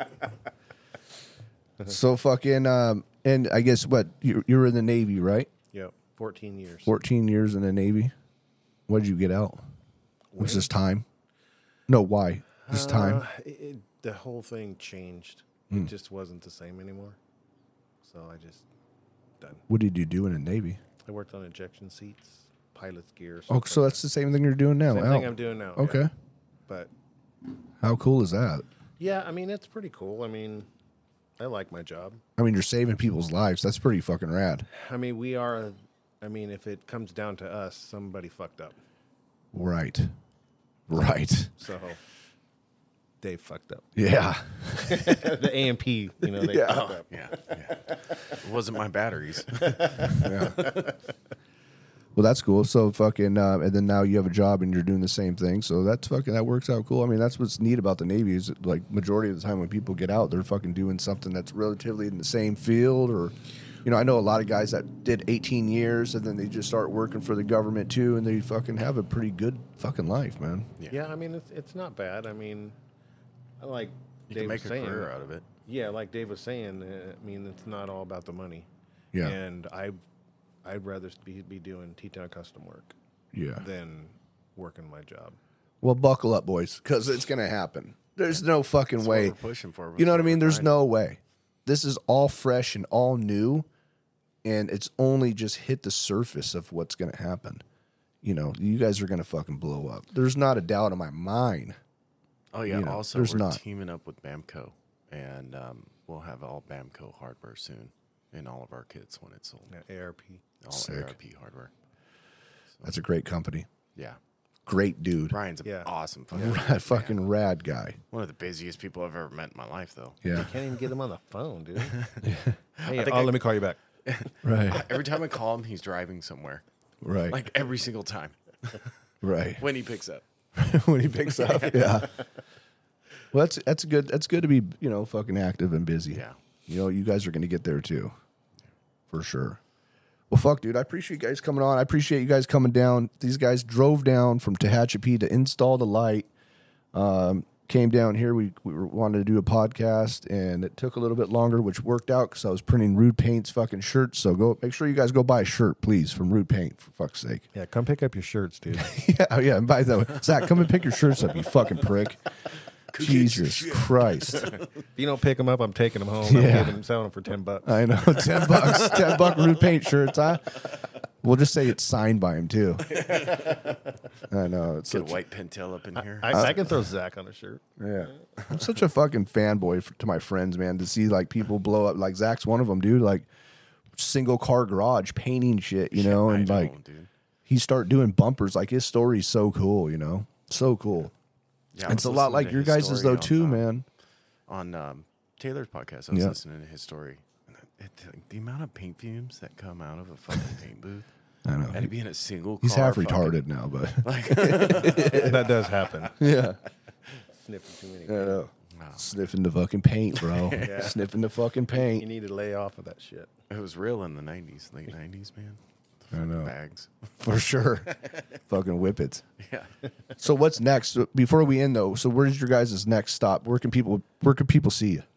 So fucking, um, and I guess what, you, you were in the Navy, right? Yep, fourteen years. fourteen years in the Navy. What did you get out? Was this time? No, why? This time? Uh, it, it, the whole thing changed. It just wasn't the same anymore. So I just done. What did you do in the Navy? I worked on ejection seats, pilot's gear. Oh, so that's the same thing you're doing now. same out. thing I'm doing now. yeah. Okay. But How cool is that? yeah, I mean it's pretty cool. I mean, I like my job. I mean, you're saving people's lives. That's pretty fucking rad. I mean, we are. A, I mean, if it comes down to us, somebody fucked up. Right. Right. So they fucked up. Yeah. The A M P, you know, they Yeah. fucked up. Yeah, yeah. It wasn't my batteries. Yeah. Well, that's cool. So fucking, uh, and then now you have a job and you're doing the same thing. So that's fucking, that works out cool. I mean, that's what's neat about the Navy is that, like, majority of the time when people get out, they're fucking doing something that's relatively in the same field. Or, you know, I know a lot of guys that did eighteen years and then they just start working for the government too, and they fucking have a pretty good fucking life, man. Yeah, I mean, it's it's not bad. I mean, like You Dave can make was a saying, career out of it. yeah, like Dave was saying, uh, I mean, it's not all about the money. Yeah. And I, I'd rather be be doing T-Town custom work Yeah. than working my job. Well, buckle up, boys, because it's going to happen. There's no fucking That's what way. we're pushing for. You know what I That's mean? we're There's trying. no way. This is all fresh and all new, and it's only just hit the surface of what's going to happen. you know, you guys are going to fucking blow up. There's not a doubt in my mind. Oh yeah. You know, also, there's we're not. teaming up with Bamco, and um, we'll have all Bamco hardware soon in all of our kits when it's sold. Yeah, A R P. All Sick. A R P hardware. That's a great company. Yeah. Great dude. Brian's an Yeah. awesome fucking, Rad, fucking rad guy. one of the busiest people I've ever met in my life, though. Yeah. You can't even get him on the phone, dude. Hey, think oh, I- let me call you back. Right. Every time I call him, he's driving somewhere. Right. Like every single time right. when he picks up. when he picks up. Yeah. Well, that's that's good. That's good to be, you know, fucking active and busy. Yeah. You know, you guys are going to get there too, for sure. Well, fuck, dude. I appreciate you guys coming on. I appreciate you guys coming down. These guys drove down from Tehachapi to install the light. Um, came down here. We we were, wanted to do a podcast, and it took a little bit longer, which worked out because I was printing Rude Paint's fucking shirts. So go make sure you guys go buy a shirt, please, from Rude Paint, for fuck's sake. Yeah, come pick up your shirts, dude. yeah, yeah. And by the way, Zach, come and pick your shirts up, you fucking prick. Jesus Christ. If you don't pick them up, I'm taking them home. I'm Yeah. giving them, selling them for ten bucks. I know, ten bucks, ten buck Rude Paint shirts, huh? We'll just say it's signed by him too. I know it's Get a such, white Pentel up in here. I, I can throw Zach on a shirt. yeah. I'm such a fucking fanboy for, to my friends, man. To see like people blow up, like Zach's one of them, dude. Like single car garage painting shit, you know, I and know, like dude. he start doing bumpers. Like his story's so cool, you know, so cool. Yeah, I It's was a lot listening like to your his guys' story though on, too, um, man. On um, Taylor's podcast, I was Yeah. listening to his story. And it, it, the amount of paint fumes that come out of a fucking paint booth, I know. and to be in a single He's car half fucking- retarded now, but That does happen. yeah. Sniffing too many. I know. Wow. Sniffing the fucking paint, bro. Yeah. Sniffing the fucking You paint. need to lay off of that shit. It was real in the nineties, late nineties, man. I know. Bags. For sure. Fucking whippets. Yeah. So what's next? Before we end though, so where's your guys' next stop? Where can people where can people see you?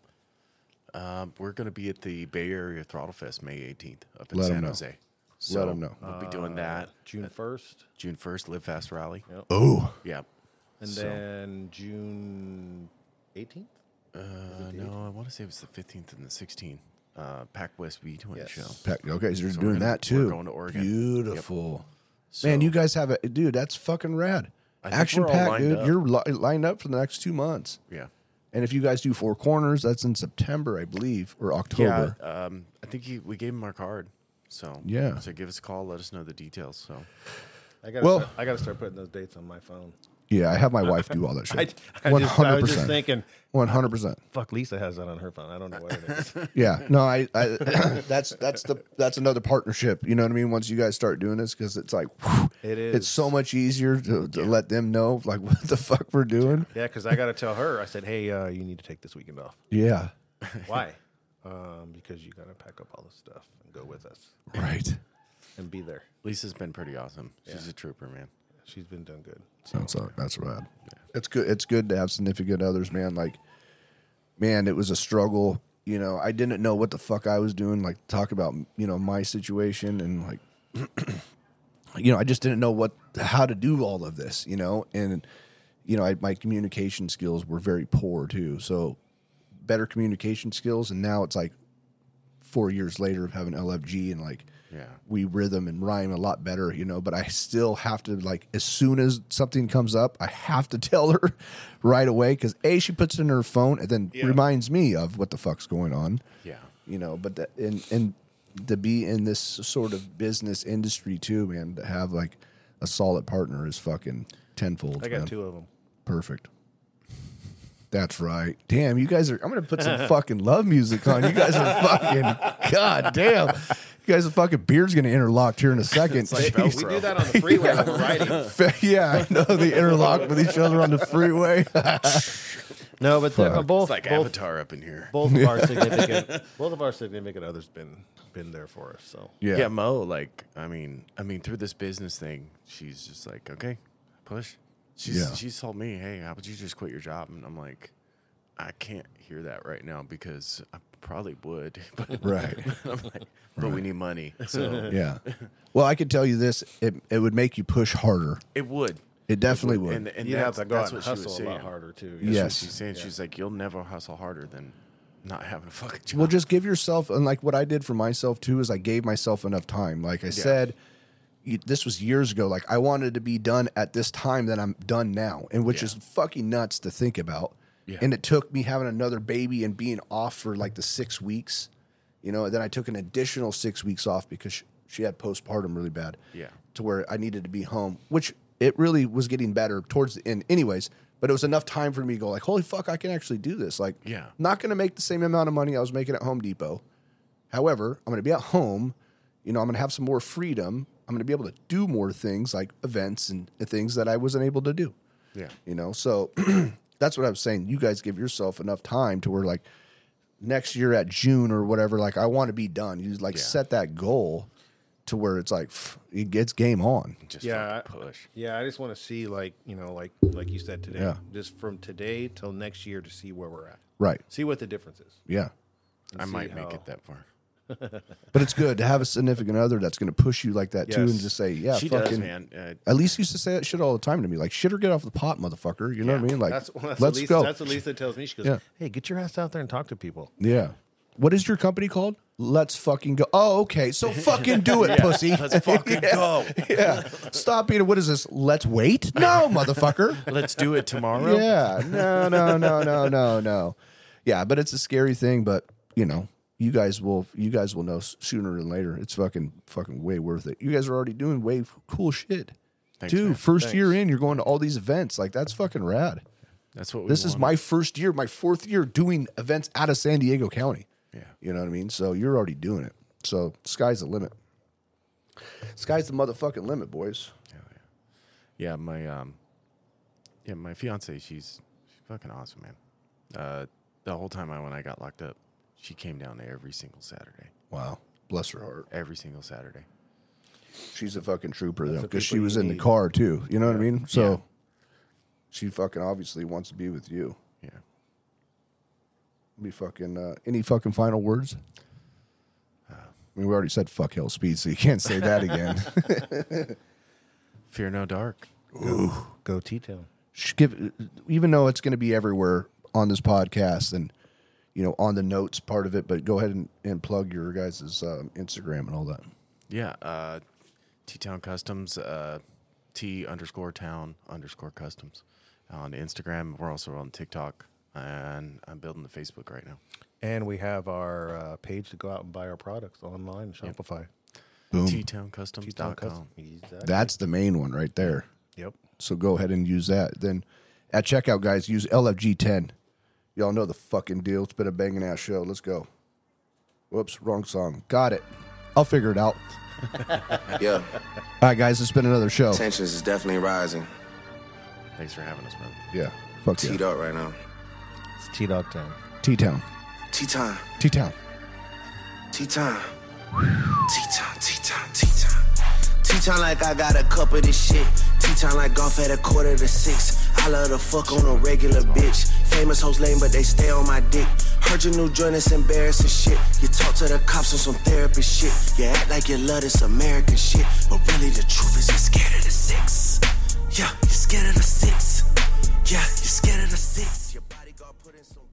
Um, we're going to be at the Bay Area Throttle Fest May eighteenth up in Let 'em San know. Jose. So Let 'em know. We'll be doing that June first, June first, Live Fast Rally. Yep. Oh. Yeah. and So- then June eighteenth. Uh, no, I want to say it was the fifteenth and the sixteenth. Uh, Pac West V Twin Yes. show. Pack- Okay, so you're So doing we're gonna- that too. we're going to Oregon. Beautiful. So, Man, you guys have a dude, that's fucking rad. I think Action we're all packed, lined dude. up. You're li- lined up for the next two months. Yeah. And if you guys do Four Corners, that's in September, I believe, or Yeah. October. Um, I think he, we gave him our card. So Yeah. So give us a call. Let us know the details. So I got. Well- Well, I got to start putting those dates on my phone. Yeah, I have my wife do all that I, shit. I, One just, I hundred was just percent. thinking, One hundred percent. fuck, Lisa has that on her phone. I don't know what it is. Yeah, no, I, I that's that's the that's another partnership. You know what I mean? Once you guys start doing this, because it's like whew, It is. it's so much easier to, to let them know like what the fuck we're doing. Yeah, because I got to tell her. I said, hey, uh, you need to take this weekend off. Yeah, Why? um, because you got to pack up all this stuff and go with us right. and be there. Lisa's been pretty awesome. She's Yeah. a trooper, man. She's been doing good. Sounds like that's rad. It's good. It's good to have significant others, man. Like, man, it was a struggle. You know, I didn't know what the fuck I was doing. Like, talk about you know my situation and like, you know, I just didn't know what how to do all of this. You know, and you know, I, my communication skills were very poor too. So, better communication skills, and now it's like four years later of having L F G and like. Yeah. We rhythm and rhyme a lot better, you know, but I still have to, like, as soon as something comes up, I have to tell her right away because, A, she puts it in her phone and then Yeah. reminds me of what the fuck's going on, Yeah. you know, but that, and, and to be in this sort of business industry too, man, to have, like, a solid partner is fucking tenfold, I got man. two of them. Perfect. That's right. Damn, you guys are, I'm going to put some fucking love music on. You guys are fucking, god damn. You guys are fucking beard's going to interlock here in a second. like Jeez. Velcro. We do that on the freeway when we're riding. Yeah, I know they interlock with each other on the freeway. No, but they're- Fuck. both It's like both, Avatar up in here. both of our significant both of our significant others been been there for us. So Yeah. Yeah. Mo, like, I mean, I mean, through this business thing, she's just like, okay, push. She's Yeah. she's told me, hey, how about you just quit your job? And I'm like, I can't hear that right now because I probably would, but Right. I'm like, but we need money, so Yeah. Well, I can tell you this: it it would make you push harder. it would. It definitely would. And, and you have that's, to go that's out and what she was hustle a lot saying. harder too. That's what Yes. she's saying. She's like, you'll never hustle harder than not having a fucking job. Well, just give yourself, and like what I did for myself too is I gave myself enough time. Like I said, you, this was years ago. Like I wanted to be done at this time that I'm done now, and which Yeah. is fucking nuts to think about. Yeah. And it took me having another baby and being off for like the six weeks, you know. And then I took an additional six weeks off because she, she had postpartum really bad. Yeah. To where I needed to be home, which it really was getting better towards the end, anyways. But it was enough time for me to go like, holy fuck, I can actually do this. Like, Yeah. not going to make the same amount of money I was making at Home Depot. However, I'm going to be at home. You know, I'm going to have some more freedom. I'm going to be able to do more things like events and things that I wasn't able to do. Yeah. You know, so that's what I was saying. You guys give yourself enough time to where like next year at June or whatever, like I want to be done. You like Yeah. set that goal to where it's like pff, it gets game on. Just Yeah, fucking push. Yeah, I just want to see, like, you know, like like you said today, Yeah. just from today till next year to see where we're at. Right. See what the difference is. Yeah. and I see might make how- it that far. But it's good to have a significant other that's going to push you like that too, and Yes. just say, "Yeah, she fucking." does, man. Uh, At least used to say that shit all the time to me, like "shit or get off the pot, motherfucker." You know Yeah. what I mean? Like, That's, that's let's what Lisa, go. That's what Lisa tells me. She goes, Yeah. "Hey, get your ass out there and talk to people." Yeah. What is your company called? Let's fucking go. Oh, okay. So fucking do it, pussy. Let's fucking Yeah. go. Yeah. Stop being. What is this? Let's wait? No, motherfucker. Let's do it tomorrow. Yeah. No, no, no, no, no, no. Yeah, but it's a scary thing. But you know, you guys will. You guys will know sooner than later. It's fucking, fucking way worth it. You guys are already doing way cool shit. Thanks, Dude, man. first Thanks. year in, you're going to all these events. Like that's fucking rad. That's what we This is wanted. my first year, my fourth year doing events out of San Diego County. Yeah. You know what I mean? So you're already doing it. So sky's the limit. Sky's the motherfucking limit, boys. Yeah, my um, yeah, my fiance, she's she's fucking awesome, man. Uh, the whole time I when I got locked up, she came down there every single Saturday. Wow. Bless her heart. Every single Saturday. She's a fucking trooper, though, the because she people was you in the need. car, too. You know what I mean? So Yeah. she fucking obviously wants to be with you. Yeah. Be fucking, uh, any fucking final words? I mean, we already said fuck hell speed, so you can't say that again. Fear no dark. Go T-Town. Sh- give, even though it's going to be everywhere on this podcast and you know on the notes part of it, but go ahead and, and plug your guys' um, Instagram and all that. Yeah. Uh, T Town Customs. Uh, T underscore Town underscore Customs on Instagram. We're also on TikTok, and I'm building the Facebook right now. And we have our uh, page to go out and buy our products online, Shopify. Boom. T Town Customs T-Town dot com. Custom. Exactly. That's the main one right there. Yep. So go ahead and use that. Then at checkout, guys, use L F G ten. Y'all know the fucking deal. It's been a banging ass show. Let's go. Whoops, wrong song. Got it. I'll figure it out. Yeah, All right, guys, it's been another show. tensions is definitely rising. Thanks for having us, brother. Yeah. Fuck Teed yeah. up right now. It's T-Dog Town. T-Town. T-time, T-Town. T-time, T-time, T-time, T-time. T-time like I got a cup of this shit. T-time like golf at a quarter to six. I love to fuck on a regular bitch. Famous hoes lame, but they stay on my dick. Heard your new joint, it's embarrassing shit. You talk to the cops on some therapist shit. You act like you love this American shit, but really the truth is you're scared of the sick.